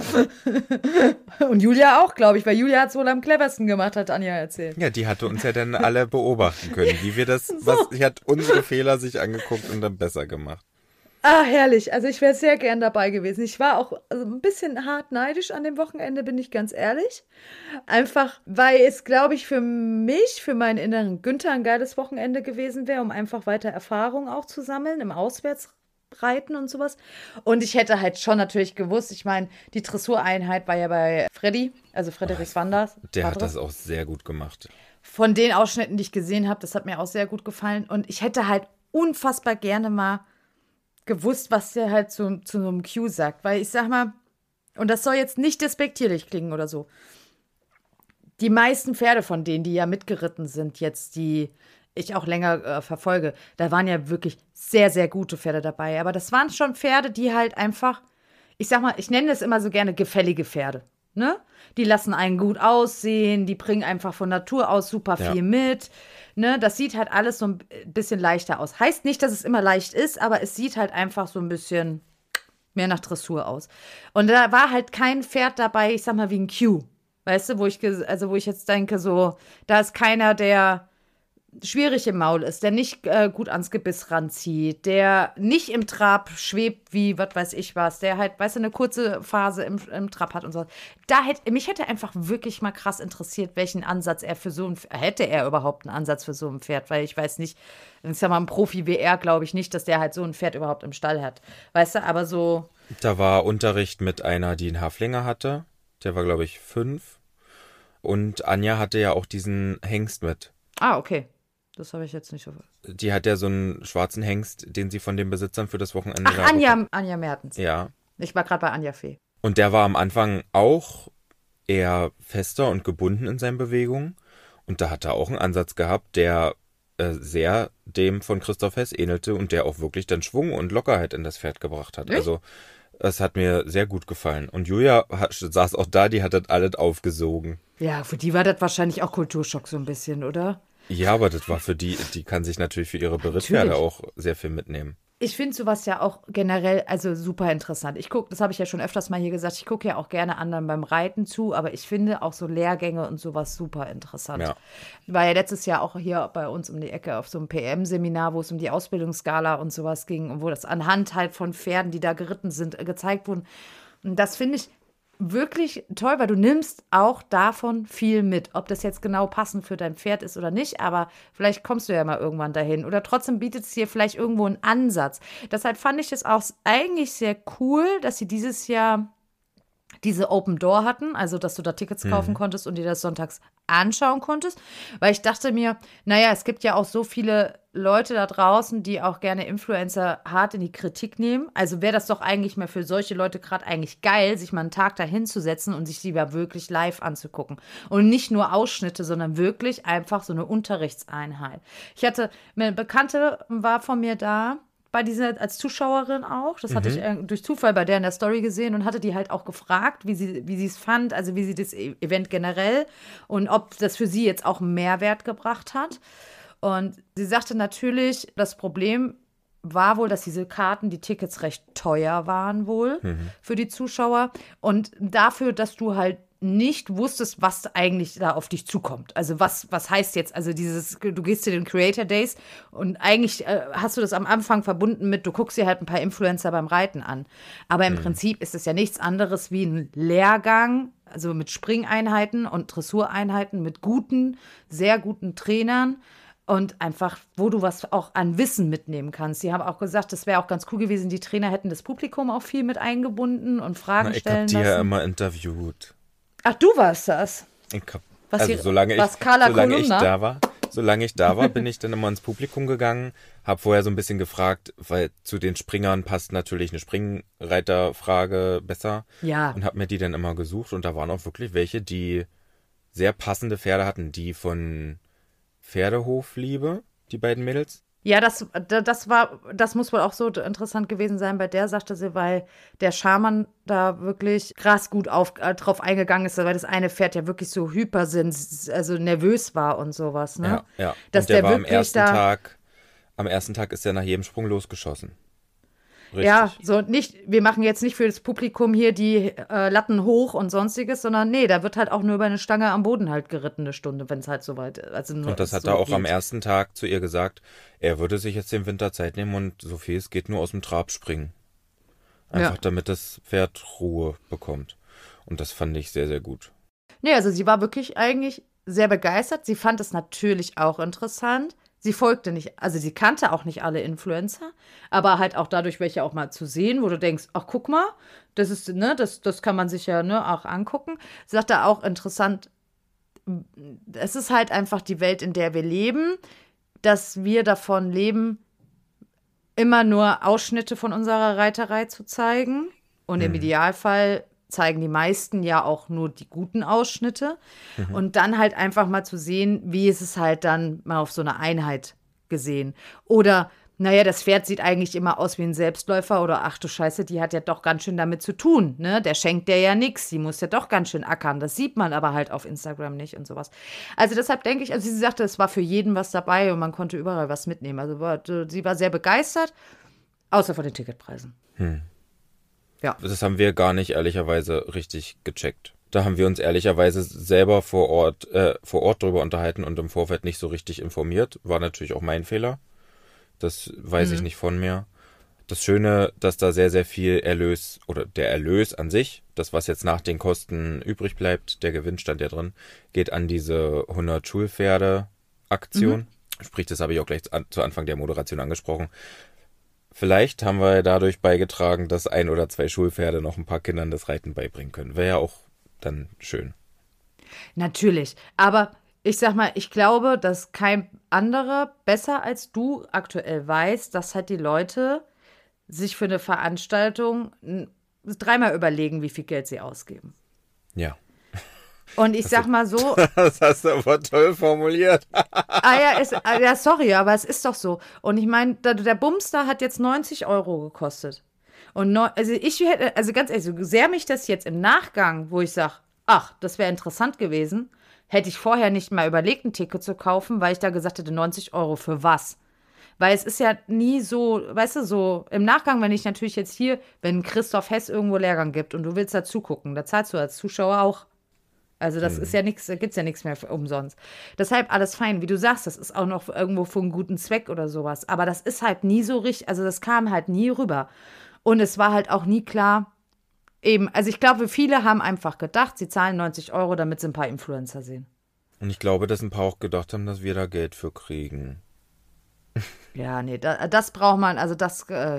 Und Julia auch, glaube ich, weil Julia hat es wohl am cleversten gemacht, hat Anja erzählt. Ja, die hatte uns ja dann alle beobachten können, wie wir das, so. was, sie hat unsere Fehler sich angeguckt und dann besser gemacht. Ah, herrlich. Also ich wäre sehr gern dabei gewesen. Ich war auch also ein bisschen hart neidisch an dem Wochenende, bin ich ganz ehrlich. Einfach, weil es, glaube ich, für mich, für meinen inneren Günther ein geiles Wochenende gewesen wäre, um einfach weiter Erfahrung auch zu sammeln im Auswärtsreiten und sowas. Und ich hätte halt schon natürlich gewusst, ich meine, die Dressureinheit war ja bei Freddy, also Frederik Wanders. Der hat das auch sehr gut gemacht. Von den Ausschnitten, die ich gesehen habe, das hat mir auch sehr gut gefallen. Und ich hätte halt unfassbar gerne mal gewusst, was der halt zu, zu so einem Cue sagt. Weil ich sag mal, und das soll jetzt nicht despektierlich klingen oder so, die meisten Pferde von denen, die ja mitgeritten sind, jetzt, die ich auch länger äh, verfolge, da waren ja wirklich sehr, sehr gute Pferde dabei. Aber das waren schon Pferde, die halt einfach, ich sag mal, ich nenne das immer so gerne gefällige Pferde. Ne? Die lassen einen gut aussehen, die bringen einfach von Natur aus super viel ja. mit. Ne? Das sieht halt alles so ein bisschen leichter aus. Heißt nicht, dass es immer leicht ist, aber es sieht halt einfach so ein bisschen mehr nach Dressur aus. Und da war halt kein Pferd dabei, ich sag mal, wie ein Q. Weißt du, wo ich, also wo ich jetzt denke, so, da ist keiner, der schwierig im Maul ist, der nicht äh, gut ans Gebiss ranzieht, der nicht im Trab schwebt wie, was weiß ich was, der halt, weißt du, eine kurze Phase im, im Trab hat und so. Da hätte, mich hätte einfach wirklich mal krass interessiert, welchen Ansatz er für so ein, hätte er überhaupt einen Ansatz für so ein Pferd, weil ich weiß nicht, ich sag mal, ein Profi wie er, glaube ich nicht, dass der halt so ein Pferd überhaupt im Stall hat. Weißt du, aber so. Da war Unterricht mit einer, die einen Haflinger hatte, der war, glaube ich, fünf. Und Anja hatte ja auch diesen Hengst mit. Ah, okay. Das habe ich jetzt nicht so. Die hat ja so einen schwarzen Hengst, den sie von den Besitzern für das Wochenende Ach, Anja, Anja Mertens. Ja. Ich war gerade bei Anja Fee. Und der war am Anfang auch eher fester und gebunden in seinen Bewegungen. Und da hat er auch einen Ansatz gehabt, der äh, sehr dem von Christoph Hess ähnelte und der auch wirklich dann Schwung und Lockerheit in das Pferd gebracht hat. Echt? Also es hat mir sehr gut gefallen. Und Julia hat, saß auch da, die hat das alles aufgesogen. Ja, für die war das wahrscheinlich auch Kulturschock so ein bisschen, oder? Ja, aber das war für die, die kann sich natürlich für ihre Berittpferde auch sehr viel mitnehmen. Ich finde sowas ja auch generell, also super interessant. Ich gucke, das habe ich ja schon öfters mal hier gesagt, ich gucke ja auch gerne anderen beim Reiten zu, aber ich finde auch so Lehrgänge und sowas super interessant. Ja. War ja letztes Jahr auch hier bei uns um die Ecke auf so einem P M-Seminar, wo es um die Ausbildungsskala und sowas ging und wo das anhand halt von Pferden, die da geritten sind, gezeigt wurden. Und das finde ich wirklich toll, weil du nimmst auch davon viel mit. Ob das jetzt genau passend für dein Pferd ist oder nicht, aber vielleicht kommst du ja mal irgendwann dahin. Oder trotzdem bietet es dir vielleicht irgendwo einen Ansatz. Deshalb fand ich es auch eigentlich sehr cool, dass sie dieses Jahr diese Open Door hatten, also dass du da Tickets kaufen mhm. konntest und dir das sonntags anschauen konntest, weil ich dachte mir, naja, es gibt ja auch so viele Leute da draußen, die auch gerne Influencer hart in die Kritik nehmen, also wäre das doch eigentlich mal für solche Leute gerade eigentlich geil, sich mal einen Tag da hinzusetzen und sich lieber wirklich live anzugucken und nicht nur Ausschnitte, sondern wirklich einfach so eine Unterrichtseinheit. Ich hatte, eine Bekannte war von mir da, bei dieser, als Zuschauerin auch. Das hatte Mhm. ich äh, durch Zufall bei der in der Story gesehen und hatte die halt auch gefragt, wie sie wie sie es fand, also wie sie das E- Event generell und ob das für sie jetzt auch einen Mehrwert gebracht hat. Und sie sagte natürlich, das Problem war wohl, dass diese Karten, die Tickets recht teuer waren wohl für die Zuschauer. Und dafür, dass du halt nicht wusstest, was eigentlich da auf dich zukommt. Also was, was heißt jetzt, also dieses, du gehst zu den Creator Days und eigentlich äh, hast du das am Anfang verbunden mit, du guckst dir halt ein paar Influencer beim Reiten an. Aber im Prinzip ist es ja nichts anderes wie ein Lehrgang, also mit Springeinheiten und Dressureinheiten, mit guten, sehr guten Trainern. Und einfach, wo du was auch an Wissen mitnehmen kannst. Sie haben auch gesagt, das wäre auch ganz cool gewesen, die Trainer hätten das Publikum auch viel mit eingebunden und Fragen Na, ich stellen habe die lassen. ja immer interviewt. Ach, du warst das? Ich hab, Was also hier- solange ich, was Carla solange ich Kolumna? da war, solange ich da war, bin ich dann immer ins Publikum gegangen, habe vorher so ein bisschen gefragt, weil zu den Springern passt natürlich eine Springreiterfrage besser. Ja. Und habe mir die dann immer gesucht und da waren auch wirklich welche, die sehr passende Pferde hatten, die von Pferdehofliebe, die beiden Mädels. Ja, das, das war, das muss wohl auch so interessant gewesen sein. Bei der sagte sie, weil der Schaman da wirklich krass gut auf, äh, drauf eingegangen ist, weil das eine Pferd ja wirklich so hypersens, also nervös war und sowas, ne? Ja, ja. Dass und der, der war am wirklich ersten da- Tag, am ersten Tag ist er nach jedem Sprung losgeschossen. Richtig. Ja, so nicht, wir machen jetzt nicht für das Publikum hier die äh, Latten hoch und sonstiges, sondern nee, da wird halt auch nur über eine Stange am Boden halt geritten, eine Stunde, wenn es halt soweit ist. Also nur Und das hat so er auch geht. am ersten Tag zu ihr gesagt, er würde sich jetzt den Winter Zeit nehmen und so viel es geht nur aus dem Trab springen. Einfach Ja. damit das Pferd Ruhe bekommt. Und das fand ich sehr, sehr gut. Nee, also sie war wirklich eigentlich sehr begeistert. Sie fand es natürlich auch interessant. Sie folgte nicht, also sie kannte auch nicht alle Influencer, aber halt auch dadurch welche auch mal zu sehen, wo du denkst, ach guck mal, das ist, ne, das, das kann man sich ja, ne, auch angucken. Sie sagte auch interessant, es ist halt einfach die Welt, in der wir leben, dass wir davon leben, immer nur Ausschnitte von unserer Reiterei zu zeigen. Und im Idealfall zeigen die meisten ja auch nur die guten Ausschnitte. Und dann halt einfach mal zu sehen, wie ist es halt dann mal auf so einer Einheit gesehen. Oder, naja, das Pferd sieht eigentlich immer aus wie ein Selbstläufer oder ach du Scheiße, die hat ja doch ganz schön damit zu tun, ne? Der schenkt der ja nix, die muss ja doch ganz schön ackern. Das sieht man aber halt auf Instagram nicht und sowas. Also deshalb denke ich, also sie sagte, es war für jeden was dabei und man konnte überall was mitnehmen. Also war, sie war sehr begeistert, außer von den Ticketpreisen. Ja. Das haben wir gar nicht ehrlicherweise richtig gecheckt. Da haben wir uns ehrlicherweise selber vor Ort, äh, vor Ort drüber unterhalten und im Vorfeld nicht so richtig informiert. War natürlich auch mein Fehler. Das weiß ich nicht von mir. Das Schöne, dass da sehr, sehr viel Erlös oder der Erlös an sich, das was jetzt nach den Kosten übrig bleibt, der Gewinn stand ja drin, geht an diese hundert Schulpferde-Aktion. Sprich, das habe ich auch gleich an, zu Anfang der Moderation angesprochen. Vielleicht haben wir dadurch beigetragen, dass ein oder zwei Schulpferde noch ein paar Kindern das Reiten beibringen können. Wäre ja auch dann schön. Natürlich. Aber ich sag mal, ich glaube, dass kein anderer besser als du aktuell weiß, dass halt die Leute sich für eine Veranstaltung n- dreimal überlegen, wie viel Geld sie ausgeben. Ja. Und ich sag mal so, Das hast du aber toll formuliert. ah ja, ist, ah ja, sorry, aber es ist doch so. Und ich meine, der, der Bumster hat jetzt neunzig Euro gekostet. Und neu, also ich hätte, also ganz ehrlich, so sehr mich das jetzt im Nachgang, wo ich sage, ach, das wäre interessant gewesen, hätte ich vorher nicht mal überlegt, ein Ticket zu kaufen, weil ich da gesagt hätte, neunzig Euro für was? Weil es ist ja nie so, weißt du, so im Nachgang, wenn ich natürlich jetzt hier, wenn Christoph Hess irgendwo Lehrgang gibt und du willst da zugucken, da zahlst du als Zuschauer auch. Also das ist ja nichts, da gibt's ja nichts mehr für umsonst. Deshalb alles fein, wie du sagst, das ist auch noch irgendwo für einen guten Zweck oder sowas. Aber das ist halt nie so richtig, also das kam halt nie rüber. Und es war halt auch nie klar, eben, also ich glaube, viele haben einfach gedacht, sie zahlen neunzig Euro, damit sie ein paar Influencer sehen. Und ich glaube, dass ein paar auch gedacht haben, dass wir da Geld für kriegen. Ja, nee, da, das braucht man, also das, äh,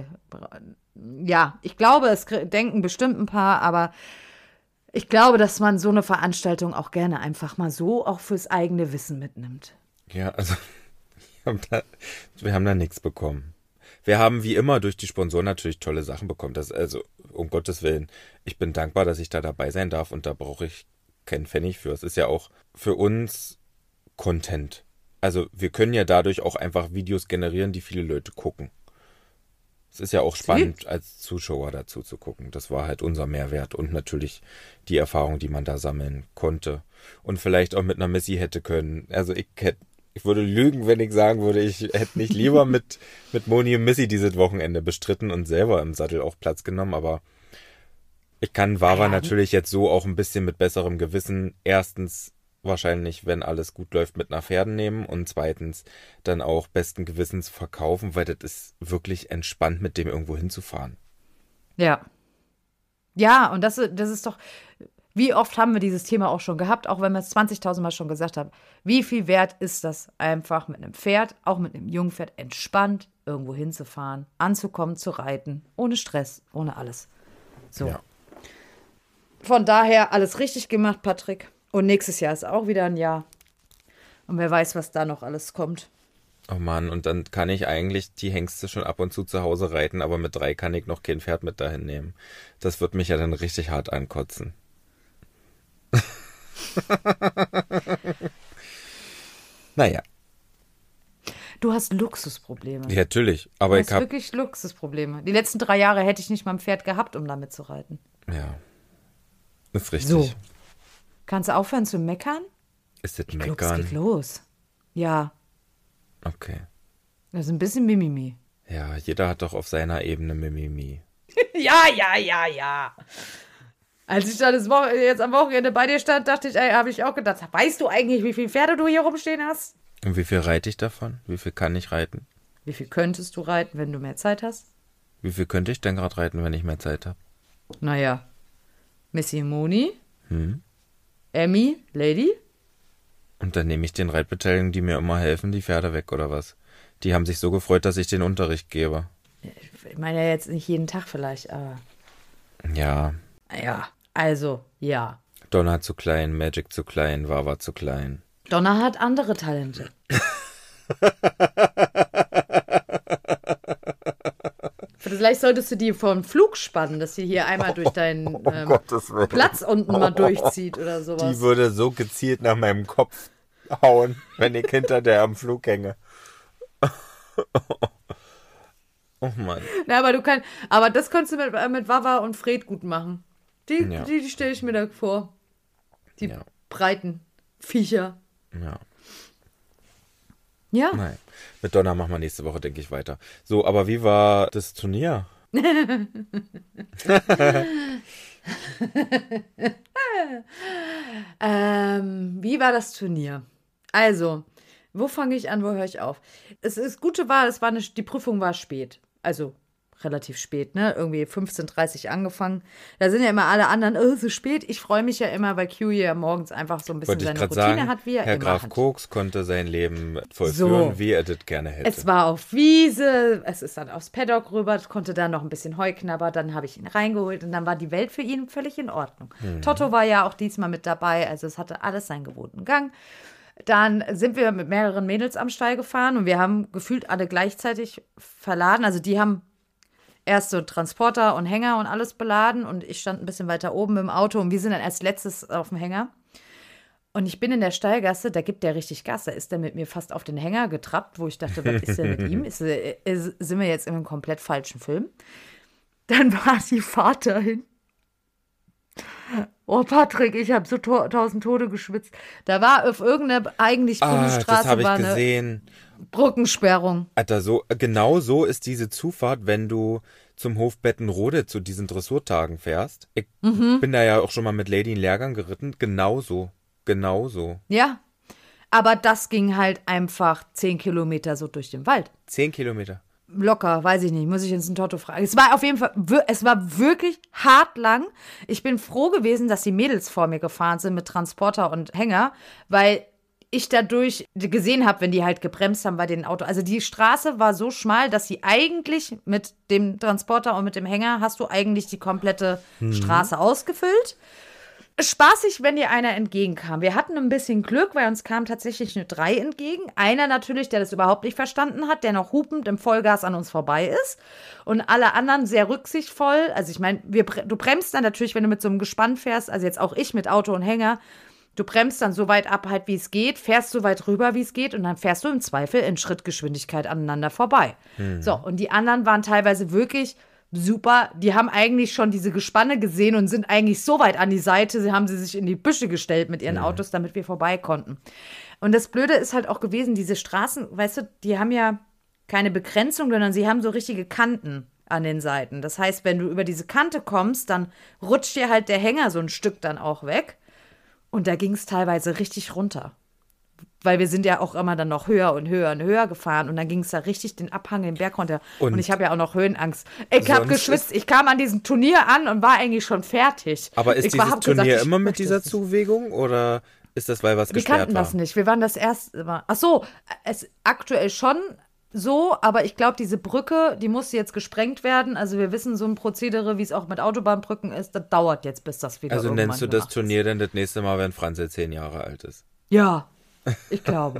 ja, ich glaube, es krie- denken bestimmt ein paar, aber ich glaube, dass man so eine Veranstaltung auch gerne einfach mal so auch fürs eigene Wissen mitnimmt. Ja, also wir haben da, wir haben da nichts bekommen. Wir haben wie immer durch die Sponsoren natürlich tolle Sachen bekommen. Das, also, um Gottes Willen, ich bin dankbar, dass ich da dabei sein darf und da brauche ich keinen Pfennig für. Es ist ja auch für uns Content. Also wir können ja dadurch auch einfach Videos generieren, die viele Leute gucken. Es ist ja auch spannend, Sie? als Zuschauer dazu zu gucken. Das war halt unser Mehrwert und natürlich die Erfahrung, die man da sammeln konnte. Und vielleicht auch mit einer Missy hätte können. Also ich hätte, ich würde lügen, wenn ich sagen würde, ich hätte nicht lieber mit, mit Moni und Missy dieses Wochenende bestritten und selber im Sattel auch Platz genommen, aber ich kann Wawa ja. natürlich jetzt so auch ein bisschen mit besserem Gewissen erstens wahrscheinlich, wenn alles gut läuft, mit nach Pferden nehmen und zweitens dann auch besten Gewissens verkaufen, weil das ist wirklich entspannt, mit dem irgendwo hinzufahren. Ja. Ja, und das, das ist doch, wie oft haben wir dieses Thema auch schon gehabt, auch wenn wir es zwanzigtausend Mal schon gesagt haben. Wie viel wert ist das einfach mit einem Pferd, auch mit einem Jungpferd, entspannt irgendwo hinzufahren, anzukommen, zu reiten, ohne Stress, ohne alles. So. Ja. Von daher alles richtig gemacht, Patrick. Und nächstes Jahr ist auch wieder ein Jahr. Und wer weiß, was da noch alles kommt. Oh Mann, und dann kann ich eigentlich die Hengste schon ab und zu zu Hause reiten, aber mit drei kann ich noch kein Pferd mit dahin nehmen. Das wird mich ja dann richtig hart ankotzen. Naja. Du hast Luxusprobleme. Ja, natürlich. Aber du ich hast hab... wirklich Luxusprobleme. Die letzten drei Jahre hätte ich nicht mal ein Pferd gehabt, um damit zu reiten. Ja. Ist richtig. So. Kannst du aufhören zu meckern? Ist das ich meckern? Glaub, es geht los. Ja. Okay. Das ist ein bisschen Mimimi. Ja, jeder hat doch auf seiner Ebene Mimimi. ja, ja, ja, ja. Als ich da das Woche- jetzt am Wochenende bei dir stand, dachte ich, ey, habe ich auch gedacht, weißt du eigentlich, wie viele Pferde du hier rumstehen hast? Und wie viel reite ich davon? Wie viel kann ich reiten? Wie viel könntest du reiten, wenn du mehr Zeit hast? Wie viel könnte ich denn gerade reiten, wenn ich mehr Zeit habe? Naja. Missy Moni, hm? Emmy, Lady. Und dann nehme ich den Reitbeteiligung, die mir immer helfen, die Pferde weg, oder was? Die haben sich so gefreut, dass ich den Unterricht gebe. Ich meine ja jetzt nicht jeden Tag vielleicht, aber... Ja. Ja, also, ja. Donna zu klein, Magic zu klein, Wawa zu klein. Donna hat andere Talente. Vielleicht solltest du die vor den Flug spannen, dass sie hier einmal durch deinen oh, ähm, oh Platz unten mal durchzieht oder sowas. Die würde so gezielt nach meinem Kopf hauen, wenn ich hinter der am Flug hänge. Oh Mann. Na, aber du kannst, aber das könntest du mit, mit Wawa und Fred gut machen. Die, Ja. die, die stelle ich mir da vor. Die Ja. breiten Viecher. Ja. Ja. Nein. Mit Donna machen wir nächste Woche, denke ich, weiter. So, aber wie war das Turnier? ähm, wie war das Turnier? Also, wo fange ich an, wo höre ich auf? Es ist Gute war, es war eine, die Prüfung war spät. Also relativ spät, ne? Irgendwie fünfzehn Uhr dreißig angefangen. Da sind ja immer alle anderen, oh, so spät. Ich freue mich ja immer, weil Q ja morgens einfach so ein bisschen Wollte ich seine grad Routine sagen, hat, wie er Herr immer Graf hat. Koks konnte sein Leben vollführen, So. wie er das gerne hätte. Es war auf Wiese, es ist dann aufs Paddock rüber, konnte da noch ein bisschen Heu knabbern, dann habe ich ihn reingeholt und dann war die Welt für ihn völlig in Ordnung. Mhm. Toto war ja auch diesmal mit dabei, also es hatte alles seinen gewohnten Gang. Dann sind wir mit mehreren Mädels am Stall gefahren und wir haben gefühlt alle gleichzeitig verladen. Also die haben erst so Transporter und Hänger und alles beladen und ich stand ein bisschen weiter oben im Auto und wir sind dann als letztes auf dem Hänger. Und ich bin in der Stallgasse, da gibt der richtig Gas, da ist der mit mir fast auf den Hänger getrappt, wo ich dachte, was ist denn mit ihm? Ist, ist, sind wir jetzt in einem komplett falschen Film? Dann war die Fahrt dahin. Oh, Patrick, ich habe so to- tausend Tode geschwitzt. Da war auf irgendeiner eigentlich Ah, Bundesstraße das habe ich war eine gesehen. Brückensperrung. Alter, so, genau so ist diese Zufahrt, wenn du zum Hof Bettenrode zu diesen Dressurtagen fährst. Ich Mhm. bin da ja auch schon mal mit Lady in Lehrgang geritten. Genauso. Genauso. Ja, aber das ging halt einfach zehn Kilometer so durch den Wald. Zehn Kilometer. Locker, weiß ich nicht, muss ich jetzt einen Toto fragen. Es war auf jeden Fall, wir- es war wirklich hart lang. Ich bin froh gewesen, dass die Mädels vor mir gefahren sind mit Transporter und Hänger, weil ich dadurch gesehen habe, wenn die halt gebremst haben bei den Autos. Also die Straße war so schmal, dass sie eigentlich mit dem Transporter und mit dem Hänger hast du eigentlich die komplette Straße ausgefüllt. Spaßig, wenn dir einer entgegenkam. Wir hatten ein bisschen Glück, weil uns kam tatsächlich eine drei entgegen. Einer natürlich, der das überhaupt nicht verstanden hat, der noch hupend im Vollgas an uns vorbei ist. Und alle anderen sehr rücksichtsvoll. Also ich meine, wir, bre- du bremst dann natürlich, wenn du mit so einem Gespann fährst, also jetzt auch ich mit Auto und Hänger, Du bremst dann so weit ab, halt wie es geht, fährst so weit rüber, wie es geht und dann fährst du im Zweifel in Schrittgeschwindigkeit aneinander vorbei. Mhm. So, und die anderen waren teilweise wirklich super. Die haben eigentlich schon diese Gespanne gesehen und sind eigentlich so weit an die Seite, sie haben sie sich in die Büsche gestellt mit ihren mhm. Autos, damit wir vorbei konnten. Und das Blöde ist halt auch gewesen, diese Straßen, weißt du, die haben ja keine Begrenzung, sondern sie haben so richtige Kanten an den Seiten. Das heißt, wenn du über diese Kante kommst, dann rutscht dir halt der Hänger so ein Stück dann auch weg. Und da ging es teilweise richtig runter. Weil wir sind ja auch immer dann noch höher und höher und höher gefahren. Und dann ging es da richtig den Abhang, den Berg runter. Und, und ich habe ja auch noch Höhenangst. Ich habe geschwitzt. Ich kam an diesem Turnier an und war eigentlich schon fertig. Aber ist ich dieses war, Turnier gesagt, immer mit dieser Zuwägung oder ist das, weil was gesperrt war? Wir kannten das nicht. Wir waren das erste Mal. Ach so, es aktuell schon so, aber ich glaube, diese Brücke, die musste jetzt gesprengt werden. Also wir wissen, so ein Prozedere, wie es auch mit Autobahnbrücken ist, das dauert jetzt, bis das wieder Also irgendwann nennst du das ist. Turnier denn das nächste Mal, wenn Franzi zehn Jahre alt ist? Ja, ich glaube.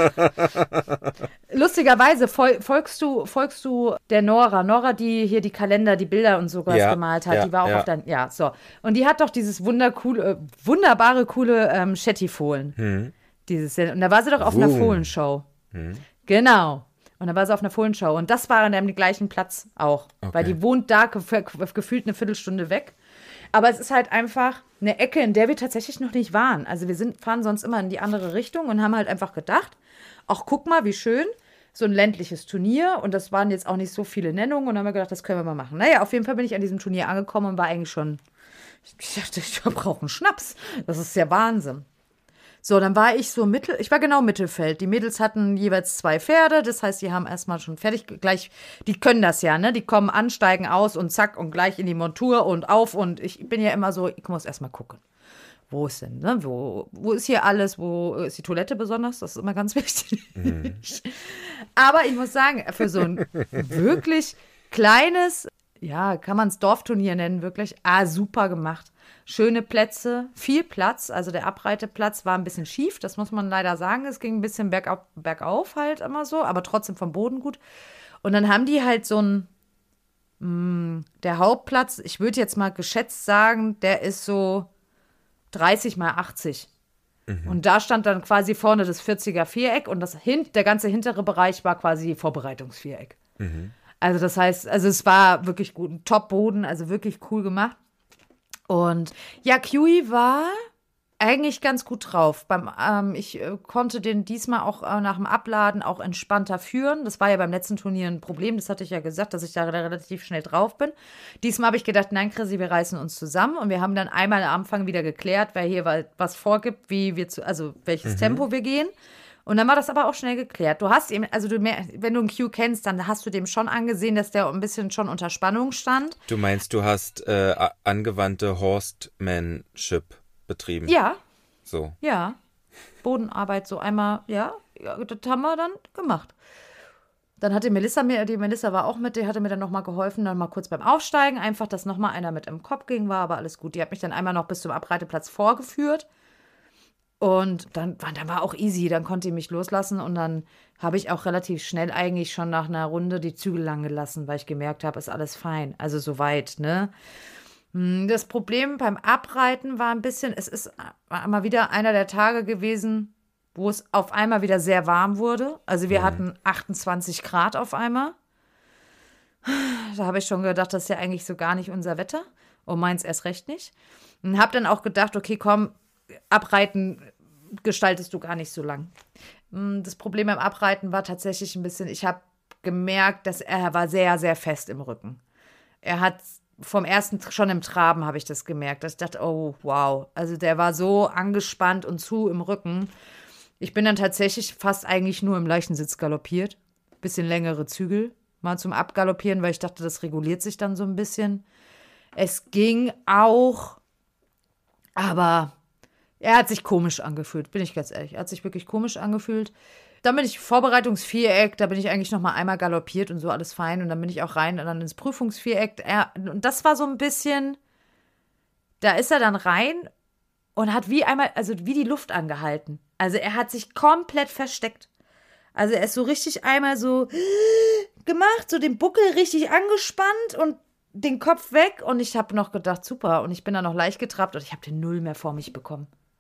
Lustigerweise fol- folgst du folgst du der Nora. Nora, die hier die Kalender, die Bilder und sowas Ja, gemalt hat, ja, die war auch ja. auf dein, ja, so. Und die hat doch dieses wundercoole, äh, wunderbare, coole ähm, Shetty-Fohlen. Hm. Dieses, und da war sie doch auf einer Wuh. Fohlenshow. Hm. Genau. Und da war sie auf einer Fohlenshow. Und das war an dem gleichen Platz auch. Okay. Weil die wohnt da gef- gefühlt eine Viertelstunde weg. Aber es ist halt einfach eine Ecke, in der wir tatsächlich noch nicht waren. Also wir sind, fahren sonst immer in die andere Richtung und haben halt einfach gedacht, ach, guck mal, wie schön, so ein ländliches Turnier. Und das waren jetzt auch nicht so viele Nennungen. Und dann haben wir gedacht, das können wir mal machen. Naja, auf jeden Fall bin ich an diesem Turnier angekommen und war eigentlich schon, ich dachte, ich brauche einen Schnaps. Das ist ja Wahnsinn. So, dann war ich so Mittel, ich war genau Mittelfeld. Die Mädels hatten jeweils zwei Pferde, das heißt, die haben erstmal schon fertig, gleich, die können das ja, ne? Die kommen an, steigen aus und zack und gleich in die Montur und auf und ich bin ja immer so, ich muss erstmal gucken. Wo ist denn, ne? Wo, wo ist hier alles? Wo ist die Toilette besonders? Das ist immer ganz wichtig. Mhm. Aber ich muss sagen, für so ein wirklich kleines, ja, kann man es Dorfturnier nennen, wirklich, ah, super gemacht. Schöne Plätze, viel Platz. Also der Abreiteplatz war ein bisschen schief, das muss man leider sagen. Es ging ein bisschen bergab, bergauf halt immer so, aber trotzdem vom Boden gut. Und dann haben die halt so ein, mh, der Hauptplatz, ich würde jetzt mal geschätzt sagen, der ist so dreißig mal achtzig. Mhm. Und da stand dann quasi vorne das vierziger Viereck und das hin, der ganze hintere Bereich war quasi Vorbereitungsviereck. Mhm. Also das heißt, also es war wirklich gut, ein Top-Boden, also wirklich cool gemacht. Und ja, Kiwi war eigentlich ganz gut drauf. Beim, ähm, ich äh, konnte den diesmal auch äh, nach dem Abladen auch entspannter führen. Das war ja beim letzten Turnier ein Problem. Das hatte ich ja gesagt, dass ich da relativ schnell drauf bin. Diesmal habe ich gedacht, nein, Chrissy, wir reißen uns zusammen. Und wir haben dann einmal am Anfang wieder geklärt, wer hier was vorgibt, wie wir zu, also welches mhm. Tempo wir gehen. Und dann war das aber auch schnell geklärt. Du hast ihm, also du mehr, wenn du einen Q kennst, dann hast du dem schon angesehen, dass der ein bisschen schon unter Spannung stand. Du meinst, du hast äh, angewandte Horsemanship betrieben? Ja. So. Ja. Bodenarbeit so einmal, ja, ja, das haben wir dann gemacht. Dann hatte Melissa mir, die Melissa war auch mit, die hatte mir dann nochmal geholfen, dann mal kurz beim Aufsteigen, einfach, dass nochmal einer mit im Kopf ging, war aber alles gut. Die hat mich dann einmal noch bis zum Abreiteplatz vorgeführt. Und dann, dann war auch easy, dann konnte ich mich loslassen und dann habe ich auch relativ schnell eigentlich schon nach einer Runde die Zügel lang gelassen, weil ich gemerkt habe, ist alles fein, also soweit, ne. Das Problem beim Abreiten war ein bisschen, es ist mal wieder einer der Tage gewesen, wo es auf einmal wieder sehr warm wurde, also wir mhm. hatten achtundzwanzig Grad auf einmal. Da habe ich schon gedacht, das ist ja eigentlich so gar nicht unser Wetter und meins erst recht nicht. Und habe dann auch gedacht, okay, komm, Abreiten gestaltest du gar nicht so lang. Das Problem beim Abreiten war tatsächlich ein bisschen, ich habe gemerkt, dass er war sehr, sehr fest im Rücken. Er hat vom ersten, schon im Traben habe ich das gemerkt, dass ich dachte, oh, wow. Also der war so angespannt und zu im Rücken. Ich bin dann tatsächlich fast eigentlich nur im Leichensitz galoppiert. Bisschen längere Zügel mal zum Abgaloppieren, weil ich dachte, das reguliert sich dann so ein bisschen. Es ging auch, aber er hat sich komisch angefühlt, bin ich ganz ehrlich. Er hat sich wirklich komisch angefühlt. Dann bin ich Vorbereitungsviereck, da bin ich eigentlich noch mal einmal galoppiert und so, alles fein. Und dann bin ich auch rein und dann ins Prüfungsviereck. Er, und das war so ein bisschen, da ist er dann rein und hat wie einmal, also wie die Luft angehalten. Also er hat sich komplett versteckt. Also er ist so richtig einmal so gemacht, so den Buckel richtig angespannt und den Kopf weg. Und ich habe noch gedacht, super. Und ich bin dann noch leicht getrappt und ich habe den Null mehr vor mich bekommen.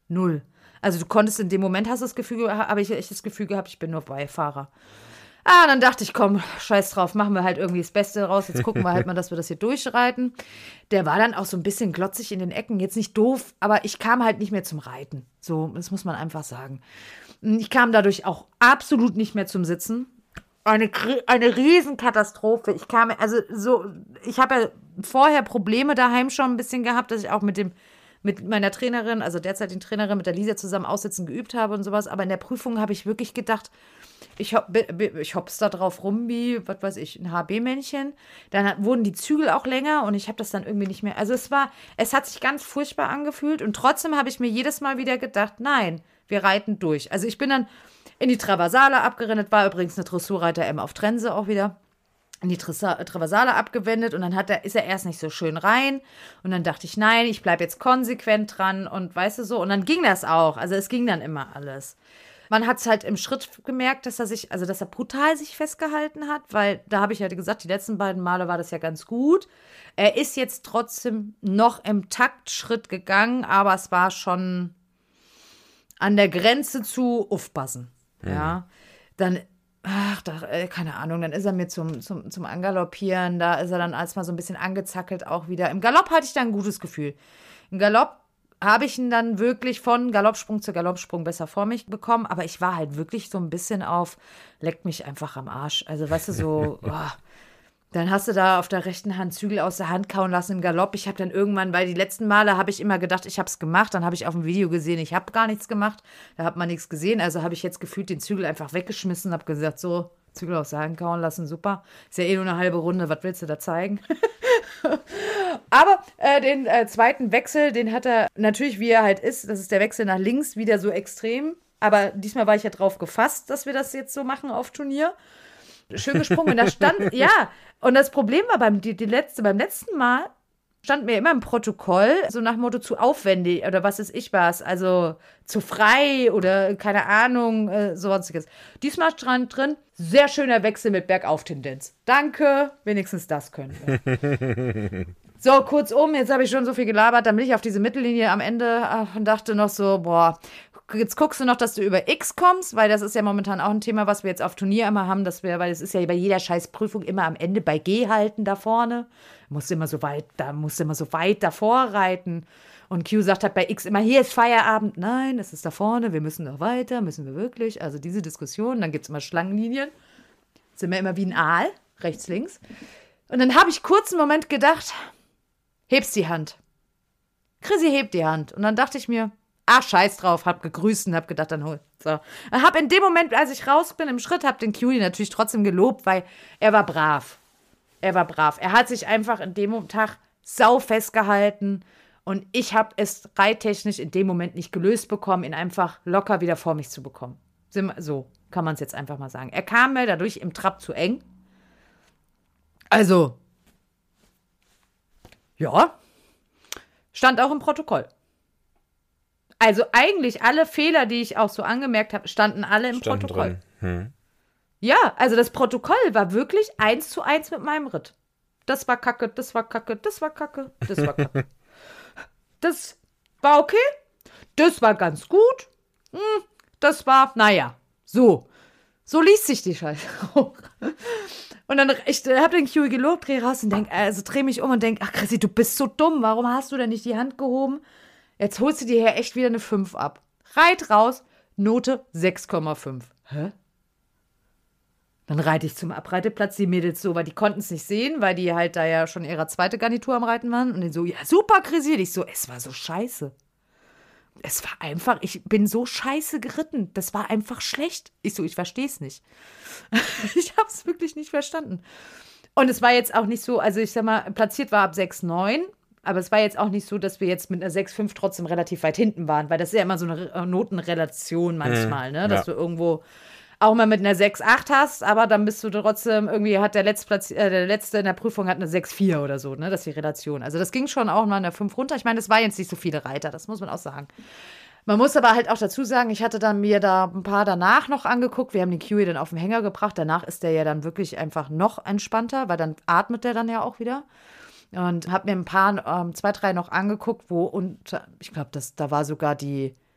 Null. Also du konntest in dem Moment, hast du das Gefühl, habe ich echt das Gefühl gehabt, ich bin nur Beifahrer. Ah, dann dachte ich, komm, scheiß drauf, machen wir halt irgendwie das Beste raus. Jetzt gucken wir halt mal, dass wir das hier durchreiten. Der war dann auch so ein bisschen glotzig in den Ecken. Jetzt nicht doof, aber ich kam halt nicht mehr zum Reiten. So, das muss man einfach sagen. Ich kam dadurch auch absolut nicht mehr zum Sitzen. Eine, eine Riesenkatastrophe. Ich kam, also so, ich habe ja vorher Probleme daheim schon ein bisschen gehabt, dass ich auch mit dem mit meiner Trainerin, also derzeitigen Trainerin, mit der Lisa zusammen aussitzen geübt habe und sowas. Aber in der Prüfung habe ich wirklich gedacht, ich, hopp, ich hops da drauf rum wie, was weiß ich, ein H B-Männchen. Dann hat, wurden die Zügel auch länger und ich habe das dann irgendwie nicht mehr. Also es war, es hat sich ganz furchtbar angefühlt und trotzdem habe ich mir jedes Mal wieder gedacht, nein, wir reiten durch. Also ich bin dann in die Traversale abgerennt, war übrigens eine Dressurreiter M auf Trense auch wieder. In die Traversale abgewendet und dann hat er, ist er erst nicht so schön rein und dann dachte ich, nein, ich bleibe jetzt konsequent dran und weißt du so, und dann ging das auch, also es ging dann immer alles. Man hat es halt im Schritt gemerkt, dass er sich, also dass er brutal sich festgehalten hat, weil da habe ich ja gesagt, die letzten beiden Male war das ja ganz gut. Er ist jetzt trotzdem noch im Taktschritt gegangen, aber es war schon an der Grenze zu aufpassen, mhm. ja, dann Ach, da, keine Ahnung, dann ist er mir zum, zum, zum Angaloppieren, da ist er dann erstmal so ein bisschen angezackelt auch wieder. Im Galopp hatte ich da ein gutes Gefühl. Im Galopp habe ich ihn dann wirklich von Galoppsprung zu Galoppsprung besser vor mich bekommen, aber ich war halt wirklich so ein bisschen auf, leckt mich einfach am Arsch. Also weißt du, so, oh, dann hast du da auf der rechten Hand Zügel aus der Hand kauen lassen im Galopp. Ich habe dann irgendwann, weil die letzten Male habe ich immer gedacht, ich habe es gemacht. Dann habe ich auf dem Video gesehen, ich habe gar nichts gemacht. Da hat man nichts gesehen. Also habe ich jetzt gefühlt den Zügel einfach weggeschmissen. Habe gesagt, so, Zügel aus der Hand kauen lassen, super. Ist ja eh nur eine halbe Runde, was willst du da zeigen? Aber äh, den äh, zweiten Wechsel, den hat er natürlich, wie er halt ist, das ist der Wechsel nach links, wieder so extrem. Aber diesmal war ich ja drauf gefasst, dass wir das jetzt so machen auf Turnier. Schön gesprungen. Und da stand, ja, und das Problem war beim, die, die letzte, beim letzten Mal stand mir immer im Protokoll, so nach dem Motto zu aufwendig oder was ist ich was, also zu frei oder keine Ahnung, äh, sonstiges. Diesmal stand drin, sehr schöner Wechsel mit Bergauf-Tendenz. Danke, wenigstens das können wir. So, kurzum, jetzt habe ich schon so viel gelabert, dann bin ich auf diese Mittellinie am Ende und dachte noch so, boah, jetzt guckst du noch, dass du über X kommst, weil das ist ja momentan auch ein Thema, was wir jetzt auf Turnier immer haben, dass wir, weil es ist ja bei jeder Scheißprüfung immer am Ende bei G halten da vorne. Musst immer so weit, da musst du immer so weit davor reiten. Und Q sagt halt bei X immer, hier ist Feierabend. Nein, es ist da vorne, wir müssen noch weiter, müssen wir wirklich. Also diese Diskussion, dann gibt es immer Schlangenlinien. Sind wir immer wie ein Aal, rechts, links. Und dann habe ich kurz einen Moment gedacht, hebst die Hand. Chrissy hebt die Hand. Und dann dachte ich mir, ah, scheiß drauf, hab gegrüßt und hab gedacht, dann hol. So. Hab in dem Moment, als ich raus bin im Schritt, hab den Cutie natürlich trotzdem gelobt, weil er war brav. Er war brav. Er hat sich einfach in dem Tag sau festgehalten und ich hab es reittechnisch in dem Moment nicht gelöst bekommen, ihn einfach locker wieder vor mich zu bekommen. So kann man es jetzt einfach mal sagen. Er kam mir dadurch im Trab zu eng. Also, ja, stand auch im Protokoll. Also eigentlich alle Fehler, die ich auch so angemerkt habe, standen alle im Standen Protokoll. Hm. Ja, also das Protokoll war wirklich eins zu eins mit meinem Ritt. Das war kacke, das war kacke, das war kacke, das war kacke. Das war okay, das war ganz gut, das war, naja, so. So liest sich die Scheiße auch. Und dann, ich hab den Q gelobt, dreh raus und denk, also dreh mich um und denk, ach Chrissy, du bist so dumm, warum hast du denn nicht die Hand gehoben? Jetzt holst du dir hier echt wieder eine fünf ab. Reit raus, Note sechs Komma fünf. Hä? Dann reite ich zum Abreiteplatz, die Mädels so, weil die konnten es nicht sehen, weil die halt da ja schon ihre zweite Garnitur am Reiten waren. Und die so, ja super, Chrissy. Ich so, es war so scheiße. Es war einfach, ich bin so scheiße geritten. Das war einfach schlecht. Ich so, ich verstehe es nicht. Ich habe es wirklich nicht verstanden. Und es war jetzt auch nicht so, also ich sag mal, platziert war ab sechs Komma neun. Aber es war jetzt auch nicht so, dass wir jetzt mit einer sechs Komma fünf trotzdem relativ weit hinten waren, weil das ist ja immer so eine Notenrelation manchmal, ne? Dass ja. du irgendwo auch mal mit einer sechs Komma acht hast, aber dann bist du trotzdem, irgendwie hat der letzte, Platz, äh, der letzte in der Prüfung hat eine sechs Komma vier oder so, ne? Das ist die Relation. Also das ging schon auch mal in der fünf runter. Ich meine, es waren jetzt nicht so viele Reiter, das muss man auch sagen. Man muss aber halt auch dazu sagen, ich hatte dann mir da ein paar danach noch angeguckt. Wir haben den Q dann auf den Hänger gebracht. Danach ist der ja dann wirklich einfach noch entspannter, weil dann atmet der dann ja auch wieder. Und habe mir ein paar, ähm, zwei, drei noch angeguckt, wo, und ich glaube, da war sogar die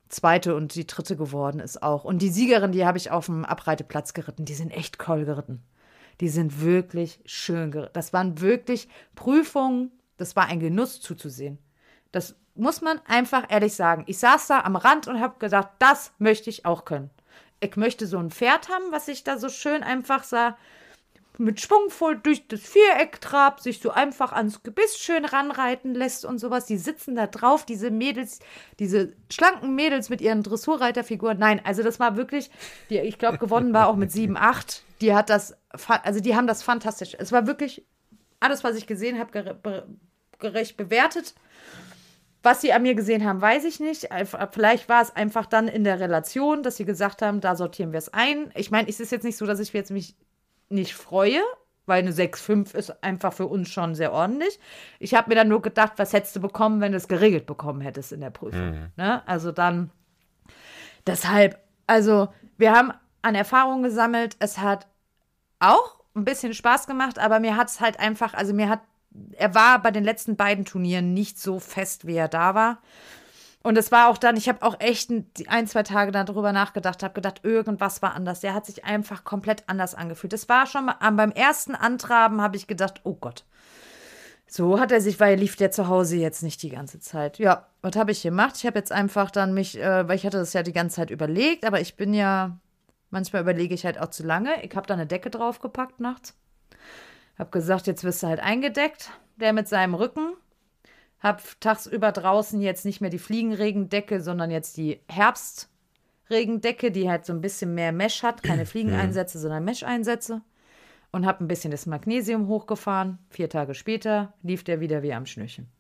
zweite und die dritte geworden ist auch. Und die Siegerin, die habe ich auf dem Abreiteplatz geritten. Die sind echt toll geritten. Die sind wirklich schön geritten. Das waren wirklich Prüfungen. Das war ein Genuss zuzusehen. Das muss man einfach ehrlich sagen. Ich saß da am Rand und habe gedacht, das möchte ich auch können. Ich möchte so ein Pferd haben, was ich da so schön einfach sah, mit schwungvoll durch das Viereck trabt, sich so einfach ans Gebiss schön ranreiten lässt und sowas. Die sitzen da drauf, diese Mädels, diese schlanken Mädels mit ihren Dressurreiterfiguren. Nein, also das war wirklich, die, ich glaube, gewonnen war auch mit sieben, acht. Die hat das, also die haben das fantastisch. Es war wirklich alles, was ich gesehen habe, gerecht bewertet. Was sie an mir gesehen haben, weiß ich nicht. Vielleicht war es einfach dann in der Relation, dass sie gesagt haben, da sortieren wir es ein. Ich meine, es ist jetzt nicht so, dass ich jetzt mich nicht freue, weil eine sechs fünf ist einfach für uns schon sehr ordentlich. Ich habe mir dann nur gedacht, was hättest du bekommen, wenn du es geregelt bekommen hättest in der Prüfung. Mhm. Ne? Also dann, deshalb, also wir haben an Erfahrung gesammelt. Es hat auch ein bisschen Spaß gemacht, aber mir hat es halt einfach, also mir hat er war bei den letzten beiden Turnieren nicht so fest, wie er da war. Und es war auch dann, ich habe auch echt ein, ein, zwei Tage darüber nachgedacht, habe gedacht, irgendwas war anders. Der hat sich einfach komplett anders angefühlt. Das war schon mal, beim ersten Antraben habe ich gedacht, oh Gott. So hat er sich, weil er lief der zu Hause jetzt nicht die ganze Zeit. Ja, was habe ich gemacht? Ich habe jetzt einfach dann mich, äh, weil ich hatte das ja die ganze Zeit überlegt, aber ich bin ja, manchmal überlege ich halt auch zu lange. Ich habe da eine Decke draufgepackt nachts. Hab gesagt, jetzt wirst du halt eingedeckt, der mit seinem Rücken. Hab tagsüber draußen jetzt nicht mehr die Fliegenregendecke, sondern jetzt die Herbstregendecke, die halt so ein bisschen mehr Mesh hat. Keine Fliegeneinsätze, sondern Mesh-Einsätze. Und hab ein bisschen das Magnesium hochgefahren. Vier Tage später lief der wieder wie am Schnürchen.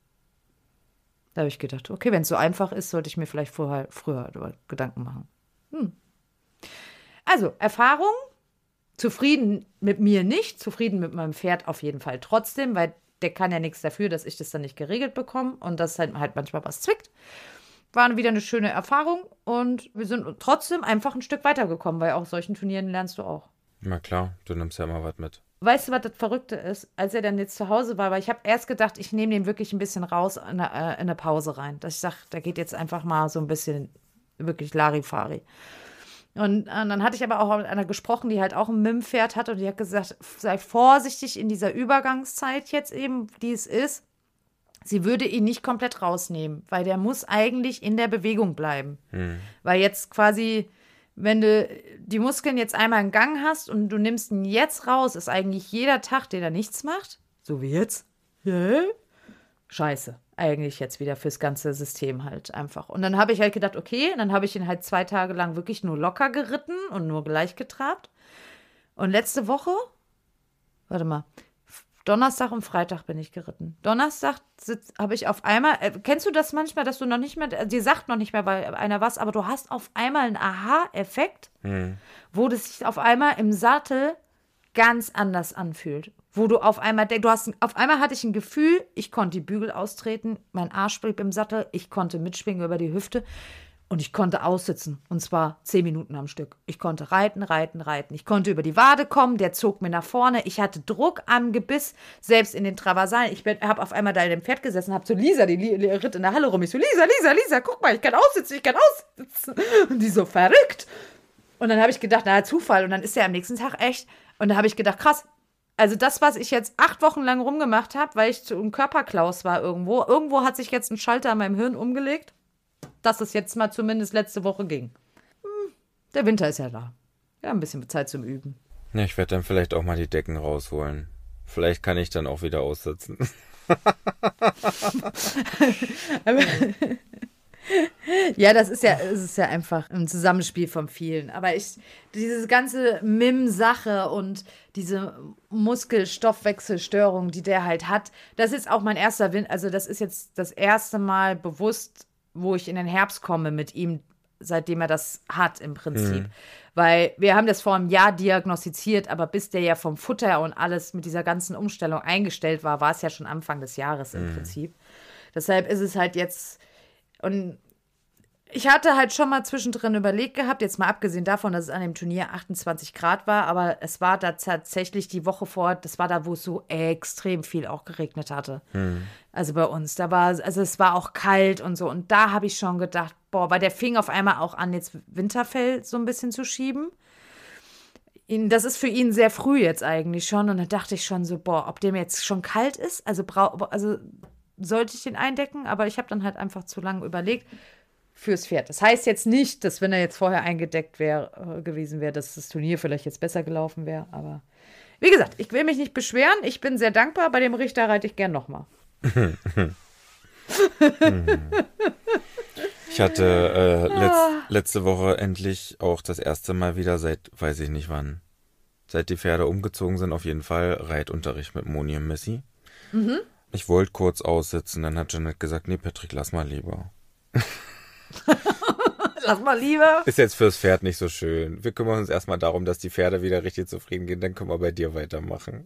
Da habe ich gedacht, okay, wenn es so einfach ist, sollte ich mir vielleicht vorher, früher Gedanken machen. Hm. Also, Erfahrung. Zufrieden mit mir nicht, zufrieden mit meinem Pferd auf jeden Fall trotzdem, weil der kann ja nichts dafür, dass ich das dann nicht geregelt bekomme und dass halt, halt manchmal was zwickt. War wieder eine schöne Erfahrung und wir sind trotzdem einfach ein Stück weitergekommen, weil auch solchen Turnieren lernst du auch. Na klar, du nimmst ja immer was mit. Weißt du, was das Verrückte ist? Als er dann jetzt zu Hause war, weil ich habe erst gedacht, ich nehme den wirklich ein bisschen raus in eine, äh, in eine Pause rein. Dass ich sage, da geht jetzt einfach mal so ein bisschen wirklich Larifari. Und, und dann hatte ich aber auch mit einer gesprochen, die halt auch ein M I M-Pferd hat und die hat gesagt, sei vorsichtig in dieser Übergangszeit jetzt eben, die es ist. Sie würde ihn nicht komplett rausnehmen, weil der muss eigentlich in der Bewegung bleiben. Hm. Weil jetzt quasi, wenn du die Muskeln jetzt einmal in Gang hast und du nimmst ihn jetzt raus, ist eigentlich jeder Tag, den er nichts macht, so wie jetzt, yeah. Scheiße. Eigentlich jetzt wieder fürs ganze System halt einfach. Und dann habe ich halt gedacht, okay, dann habe ich ihn halt zwei Tage lang wirklich nur locker geritten und nur gleich getrabt. Und letzte Woche, warte mal, Donnerstag und Freitag bin ich geritten. Donnerstag habe ich auf einmal, äh, kennst du das manchmal, dass du noch nicht mehr, dir sagt noch nicht mehr bei einer was, aber du hast auf einmal einen Aha-Effekt, hm. wo das sich auf einmal im Sattel ganz anders anfühlt. Wo du auf einmal denkst, du hast, auf einmal hatte ich ein Gefühl, ich konnte die Bügel austreten, mein Arsch blieb im Sattel, ich konnte mitschwingen über die Hüfte und ich konnte aussitzen. Und zwar zehn Minuten am Stück. Ich konnte reiten, reiten, reiten. Ich konnte über die Wade kommen, der zog mir nach vorne. Ich hatte Druck am Gebiss, selbst in den Traversalen. Ich habe auf einmal da in dem Pferd gesessen, habe so Lisa, die ritt in der Halle rum. Ich so, Lisa, Lisa, Lisa, guck mal, ich kann aussitzen, ich kann aussitzen. Und die so, verrückt. Und dann habe ich gedacht, na, Zufall. Und dann ist er am nächsten Tag echt. Und da habe ich gedacht, krass. Also das, was ich jetzt acht Wochen lang rumgemacht habe, weil ich zu einem Körperklaus war irgendwo, irgendwo hat sich jetzt ein Schalter in meinem Hirn umgelegt, dass es jetzt mal zumindest letzte Woche ging. Hm, der Winter ist ja da. Ja, ein bisschen Zeit zum Üben. Ja, ich werde dann vielleicht auch mal die Decken rausholen. Vielleicht kann ich dann auch wieder aussitzen. Aber ja, das ist ja, es ist ja einfach ein Zusammenspiel von vielen. Aber ich, diese ganze M I M-Sache und diese Muskelstoffwechselstörung, die der halt hat, das ist auch mein erster Wind. Also das ist jetzt das erste Mal bewusst, wo ich in den Herbst komme mit ihm, seitdem er das hat im Prinzip. Mhm. Weil wir haben das vor einem Jahr diagnostiziert, aber bis der ja vom Futter und alles mit dieser ganzen Umstellung eingestellt war, war es ja schon Anfang des Jahres im mhm. Prinzip. Deshalb ist es halt jetzt. Und Ich hatte halt schon mal zwischendrin überlegt gehabt, jetzt mal abgesehen davon, dass es an dem Turnier achtundzwanzig Grad war, aber es war da tatsächlich die Woche vor, das war da, wo es so extrem viel auch geregnet hatte. Hm. Also bei uns, da war, also es war auch kalt und so. Und da habe ich schon gedacht, boah, weil der fing auf einmal auch an, jetzt Winterfell so ein bisschen zu schieben. Ihn, das ist für ihn sehr früh jetzt eigentlich schon. Und da dachte ich schon so, boah, ob dem jetzt schon kalt ist, also, brau- also sollte ich den eindecken, aber ich habe dann halt einfach zu lange überlegt. Fürs Pferd. Das heißt jetzt nicht, dass wenn er jetzt vorher eingedeckt wär, äh, gewesen wäre, dass das Turnier vielleicht jetzt besser gelaufen wäre. Aber wie gesagt, ich will mich nicht beschweren. Ich bin sehr dankbar. Bei dem Richter reite ich gern nochmal. Ich hatte äh, letz, letzte Woche endlich auch das erste Mal wieder seit, weiß ich nicht wann, seit die Pferde umgezogen sind, auf jeden Fall Reitunterricht mit Moni und Missy. Mhm. Ich wollte kurz aussitzen, dann hat Jeanette gesagt, nee, Patrick, lass mal lieber. Lass mal lieber. Ist jetzt fürs Pferd nicht so schön. Wir kümmern uns erstmal darum, dass die Pferde wieder richtig zufrieden gehen, dann können wir bei dir weitermachen.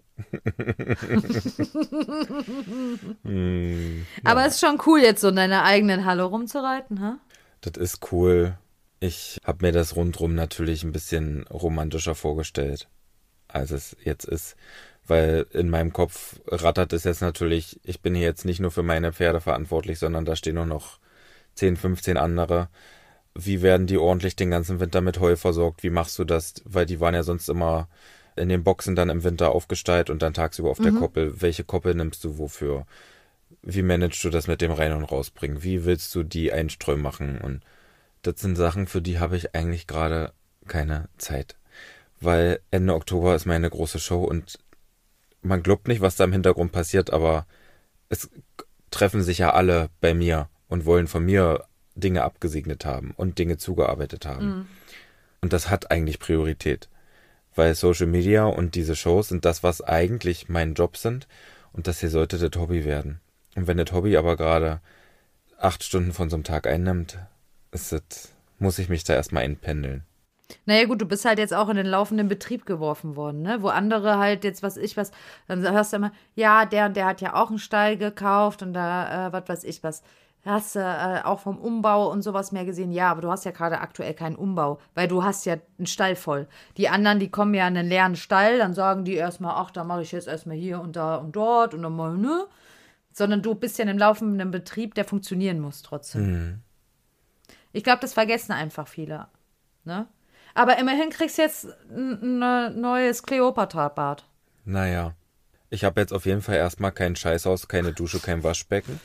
hm, Aber ja. es ist schon cool, jetzt so in deiner eigenen Halle rumzureiten, ha? Das ist cool. Ich habe mir das rundrum natürlich ein bisschen romantischer vorgestellt, als es jetzt ist. Weil in meinem Kopf rattert es jetzt natürlich, ich bin hier jetzt nicht nur für meine Pferde verantwortlich, sondern da stehen auch noch zehn, fünfzehn andere. Wie werden die ordentlich den ganzen Winter mit Heu versorgt? Wie machst du das? Weil die waren ja sonst immer in den Boxen dann im Winter aufgestellt und dann tagsüber auf mhm. der Koppel. Welche Koppel nimmst du wofür? Wie managst du das mit dem Rein- und Rausbringen? Wie willst du die Einström machen? Und das sind Sachen, für die habe ich eigentlich gerade keine Zeit. Weil Ende Oktober ist meine große Show und man glaubt nicht, was da im Hintergrund passiert, aber es treffen sich ja alle bei mir und wollen von mir Dinge abgesegnet haben und Dinge zugearbeitet haben. Mhm. Und das hat eigentlich Priorität, weil Social Media und diese Shows sind das, was eigentlich mein Job sind und das hier sollte das Hobby werden. Und wenn das Hobby aber gerade acht Stunden von so einem Tag einnimmt, ist das, muss ich mich da erstmal einpendeln. Naja gut, du bist halt jetzt auch in den laufenden Betrieb geworfen worden, ne? Wo andere halt jetzt, was ich was, dann hörst du immer, ja, der und der hat ja auch einen Stall gekauft und da, äh, was weiß ich was. Hast du äh, auch vom Umbau und sowas mehr gesehen? Ja, aber du hast ja gerade aktuell keinen Umbau, weil du hast ja einen Stall voll. Die anderen, die kommen ja in einen leeren Stall, dann sagen die erstmal, ach, da mache ich jetzt erstmal hier und da und dort und dann mal, ne? Sondern du bist ja in einem laufenden Betrieb, der funktionieren muss trotzdem. Mhm. Ich glaube, das vergessen einfach viele, ne? Aber immerhin kriegst du jetzt ein neues Kleopatra-Bad. Naja, ich habe jetzt auf jeden Fall erstmal kein Scheißhaus, keine Dusche, kein Waschbecken.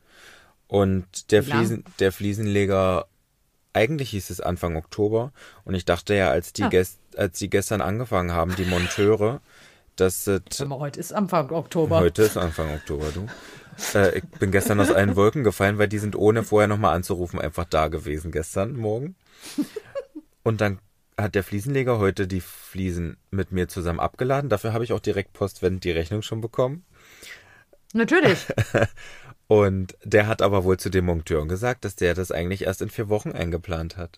Und der, Fliesen, der Fliesenleger, eigentlich hieß es Anfang Oktober. Und ich dachte ja, als die, ja. Gest, als die gestern angefangen haben, die Monteure, dass es... Aber heute ist Anfang Oktober. Heute ist Anfang Oktober, du. äh, ich bin gestern aus allen Wolken gefallen, weil die sind ohne vorher nochmal anzurufen einfach da gewesen gestern Morgen. Und dann hat der Fliesenleger heute die Fliesen mit mir zusammen abgeladen. Dafür habe ich auch direkt postwendend die Rechnung schon bekommen. Natürlich. Und der hat aber wohl zu den Monteuren gesagt, dass der das eigentlich erst in vier Wochen eingeplant hat.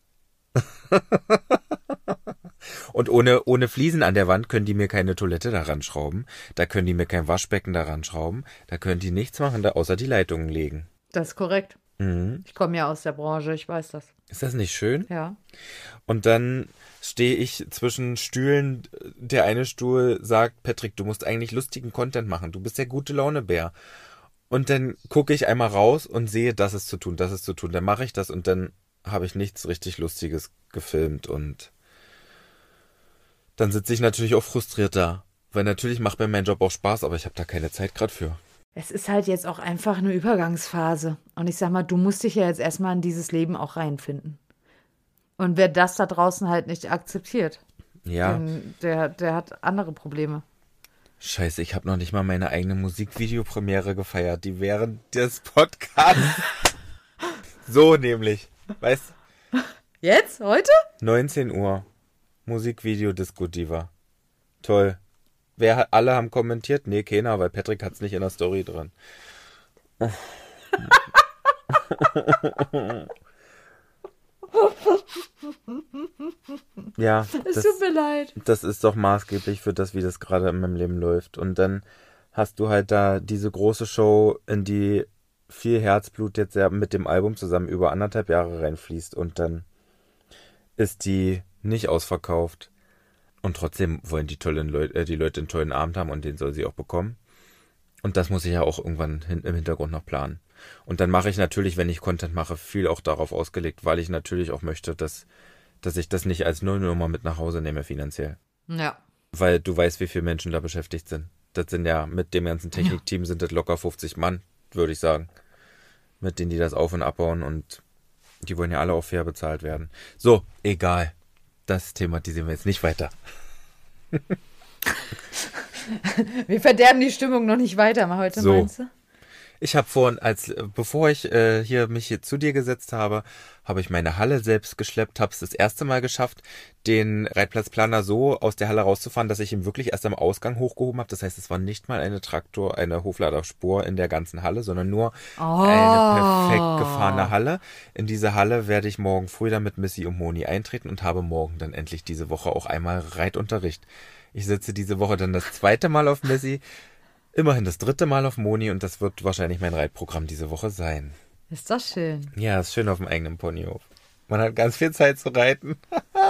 Und ohne, ohne Fliesen an der Wand können die mir keine Toilette daran schrauben. Da können die mir kein Waschbecken daran schrauben. Da können die nichts machen, da außer die Leitungen legen. Das ist korrekt. Mhm. Ich komme ja aus der Branche, ich weiß das. Ist das nicht schön? Ja. Und dann stehe ich zwischen Stühlen. Der eine Stuhl sagt, Patrick, du musst eigentlich lustigen Content machen. Du bist der gute Laune-Bär. Und dann gucke ich einmal raus und sehe, das ist zu tun, das ist zu tun. Dann mache ich das und dann habe ich nichts richtig Lustiges gefilmt. Und dann sitze ich natürlich auch frustriert da. Weil natürlich macht mir mein Job auch Spaß, aber ich habe da keine Zeit gerade für. Es ist halt jetzt auch einfach eine Übergangsphase. Und ich sag mal, du musst dich ja jetzt erstmal in dieses Leben auch reinfinden. Und wer das da draußen halt nicht akzeptiert, ja. der, der hat andere Probleme. Scheiße, ich habe noch nicht mal meine eigene Musikvideopremiere gefeiert, die während des Podcasts. So nämlich, weißt du? Jetzt? Heute? neunzehn Uhr. Musikvideo Disco Diva. Toll. Wer, alle haben kommentiert? Nee, keiner, weil Patrick hat's nicht in der Story drin. Ja, es das, tut mir leid. Das ist doch maßgeblich für das, wie das gerade in meinem Leben läuft. Und dann hast du halt da diese große Show, in die viel Herzblut jetzt ja mit dem Album zusammen über anderthalb Jahre reinfließt und dann ist die nicht ausverkauft. Und trotzdem wollen die tollen Leute, äh, die Leute einen tollen Abend haben und den soll sie auch bekommen. Und das muss ich ja auch irgendwann hin, im Hintergrund noch planen. Und dann mache ich natürlich, wenn ich Content mache, viel auch darauf ausgelegt, weil ich natürlich auch möchte, dass, dass ich das nicht als Nullnummer mit nach Hause nehme finanziell. Ja. Weil du weißt, wie viele Menschen da beschäftigt sind. Das sind ja, mit dem ganzen Technikteam sind das locker fünfzig Mann, würde ich sagen. Mit denen die das auf- und abbauen und die wollen ja alle auch fair bezahlt werden. So, egal. Das thematisieren wir jetzt nicht weiter. Wir verderben die Stimmung noch nicht weiter mal heute, so. Meinst du? Ich habe vorhin, als bevor ich äh, hier mich hier zu dir gesetzt habe, habe ich meine Halle selbst geschleppt, habe es das erste Mal geschafft, den Reitplatzplaner so aus der Halle rauszufahren, dass ich ihn wirklich erst am Ausgang hochgehoben habe. Das heißt, es war nicht mal eine Traktor, eine Hofladerspur in der ganzen Halle, sondern nur oh. eine perfekt gefahrene Halle. In diese Halle werde ich morgen früh dann mit Missy und Moni eintreten und habe morgen dann endlich diese Woche auch einmal Reitunterricht. Ich sitze diese Woche dann das zweite Mal auf Missy, immerhin das dritte Mal auf Moni und das wird wahrscheinlich mein Reitprogramm diese Woche sein. Ist das schön. Ja, ist schön auf dem eigenen Ponyhof. Man hat ganz viel Zeit zu reiten.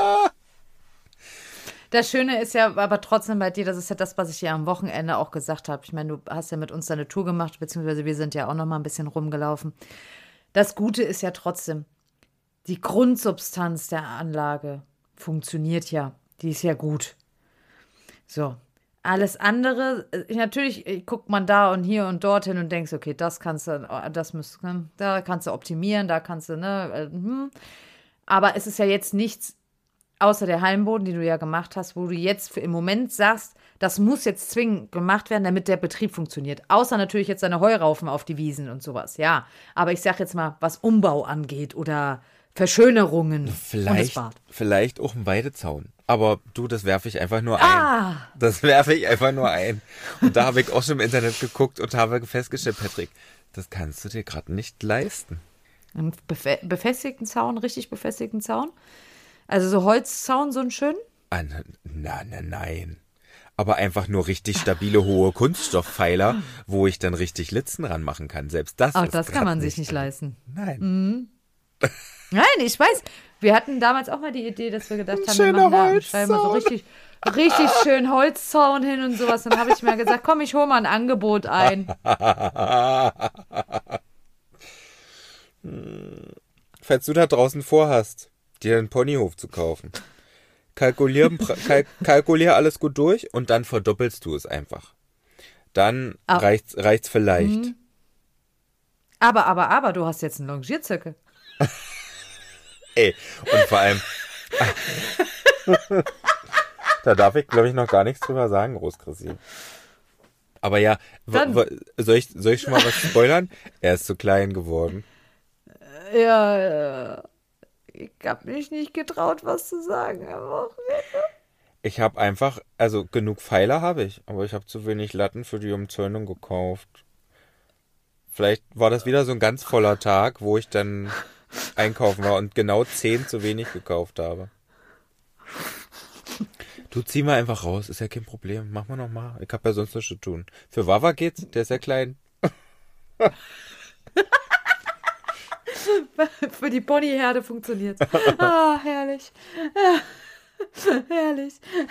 Das Schöne ist ja aber trotzdem bei dir, das ist ja das, was ich dir am Wochenende auch gesagt habe. Ich meine, du hast ja mit uns deine Tour gemacht, beziehungsweise wir sind ja auch noch mal ein bisschen rumgelaufen. Das Gute ist ja trotzdem, die Grundsubstanz der Anlage funktioniert ja. Die ist ja gut. So. Alles andere, natürlich guckt man da und hier und dorthin und denkst, okay, das kannst du, das musst, da kannst du optimieren, da kannst du, ne, hm. Aber es ist ja jetzt nichts außer der Hallenboden, die du ja gemacht hast, wo du jetzt für im Moment sagst, das muss jetzt zwingend gemacht werden, damit der Betrieb funktioniert. Außer natürlich jetzt deine Heuraufen auf die Wiesen und sowas, ja. Aber ich sag jetzt mal, was Umbau angeht oder Verschönerungen. Vielleicht, vielleicht auch ein Weidezaun. Aber du, das werfe ich einfach nur ein. Ah. Das werfe ich einfach nur ein. Und da habe ich auch schon im Internet geguckt und habe festgestellt, Patrick, das kannst du dir gerade nicht leisten. Einen befe- befestigten Zaun, richtig befestigten Zaun? Also so Holzzaun, so einen schönen? Ah, nein, nein, nein. Aber einfach nur richtig stabile, hohe Kunststoffpfeiler, wo ich dann richtig Litzen ranmachen kann. Selbst das Ach, ist das kann man sich nicht nicht leisten. Nein. Mhm. Nein, ich weiß. Wir hatten damals auch mal die Idee, dass wir gedacht haben, Schöner wir machen da, schreiben wir so richtig, richtig schön Holzzaun hin und sowas. Dann habe ich mir gesagt, komm, ich hole mal ein Angebot ein. Falls du da draußen vorhast, dir einen Ponyhof zu kaufen, kalkulier, kalk, kalkulier alles gut durch und dann verdoppelst du es einfach. Dann ah. reicht's, reicht's vielleicht. Mhm. Aber, aber, aber, du hast jetzt einen Longierzirkel. Ey, und vor allem, da darf ich, glaube ich, noch gar nichts drüber sagen, Groß-Chrissy. Aber ja, w- w- soll, ich, soll ich schon mal was spoilern? Er ist zu klein geworden. Ja, ich habe mich nicht getraut, was zu sagen am Wochenende. Ich habe einfach, also genug Pfeiler habe ich, aber ich habe zu wenig Latten für die Umzäunung gekauft. Vielleicht war das wieder so ein ganz voller Tag, wo ich dann einkaufen war und genau zehn zu wenig gekauft habe. Du, zieh mal einfach raus, ist ja kein Problem. Mach mal nochmal. Ich habe ja sonst nichts zu tun. Für Wawa geht's, der ist ja klein. Für die Ponyherde funktioniert's. Ah, herrlich. Herrlich.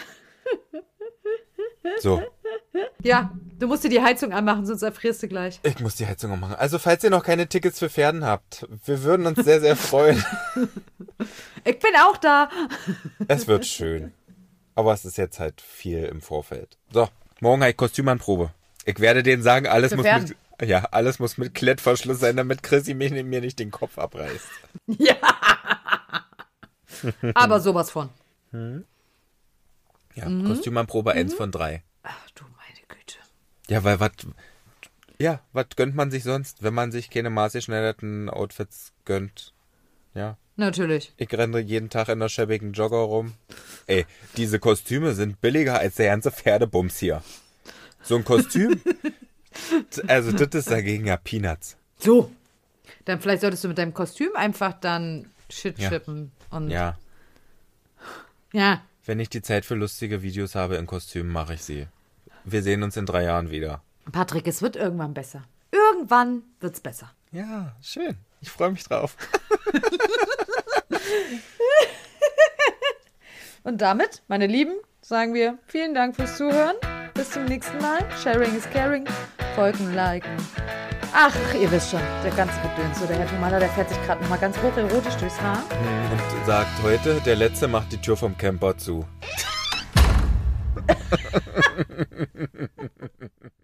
So. Ja, du musst dir die Heizung anmachen, sonst erfrierst du gleich. Ich muss die Heizung anmachen. Also, falls ihr noch keine Tickets für Pferden habt, wir würden uns sehr, sehr freuen. Ich bin auch da. Es wird schön. Aber es ist jetzt halt viel im Vorfeld. So, morgen habe ich Kostümanprobe. Ich werde denen sagen, alles für muss Pferden. mit, ja, alles muss mit Klettverschluss sein, damit Chrissy mir, mir nicht den Kopf abreißt. Ja. Aber sowas von. Hm? Ja, mhm. Kostümanprobe mhm. eins von drei. Ach du meine Güte. Ja, weil was, ja, was gönnt man sich sonst, wenn man sich keine maßgeschneiderten Outfits gönnt? Ja. Natürlich. Ich renne jeden Tag in der schäbigen Jogger rum. Ey, diese Kostüme sind billiger als der ganze Pferdebums hier. So ein Kostüm, also das ist dagegen ja Peanuts. So. Dann vielleicht solltest du mit deinem Kostüm einfach dann Shit ja. schippen. Und ja. Ja. Wenn ich die Zeit für lustige Videos habe in Kostümen, mache ich sie. Wir sehen uns in drei Jahren wieder. Patrick, es wird irgendwann besser. Irgendwann irgendwann wird's besser. Ja, schön. Ich freue mich drauf. Und damit, meine Lieben, sagen wir vielen Dank fürs Zuhören. Bis zum nächsten Mal. Sharing is caring. Folgen, liken. Ach, ihr wisst schon, der ganze Gedöns. So, der Herr Tomala, der fährt sich gerade nochmal ganz hocherotisch durchs Haar. Und sagt heute, der Letzte macht die Tür vom Camper zu.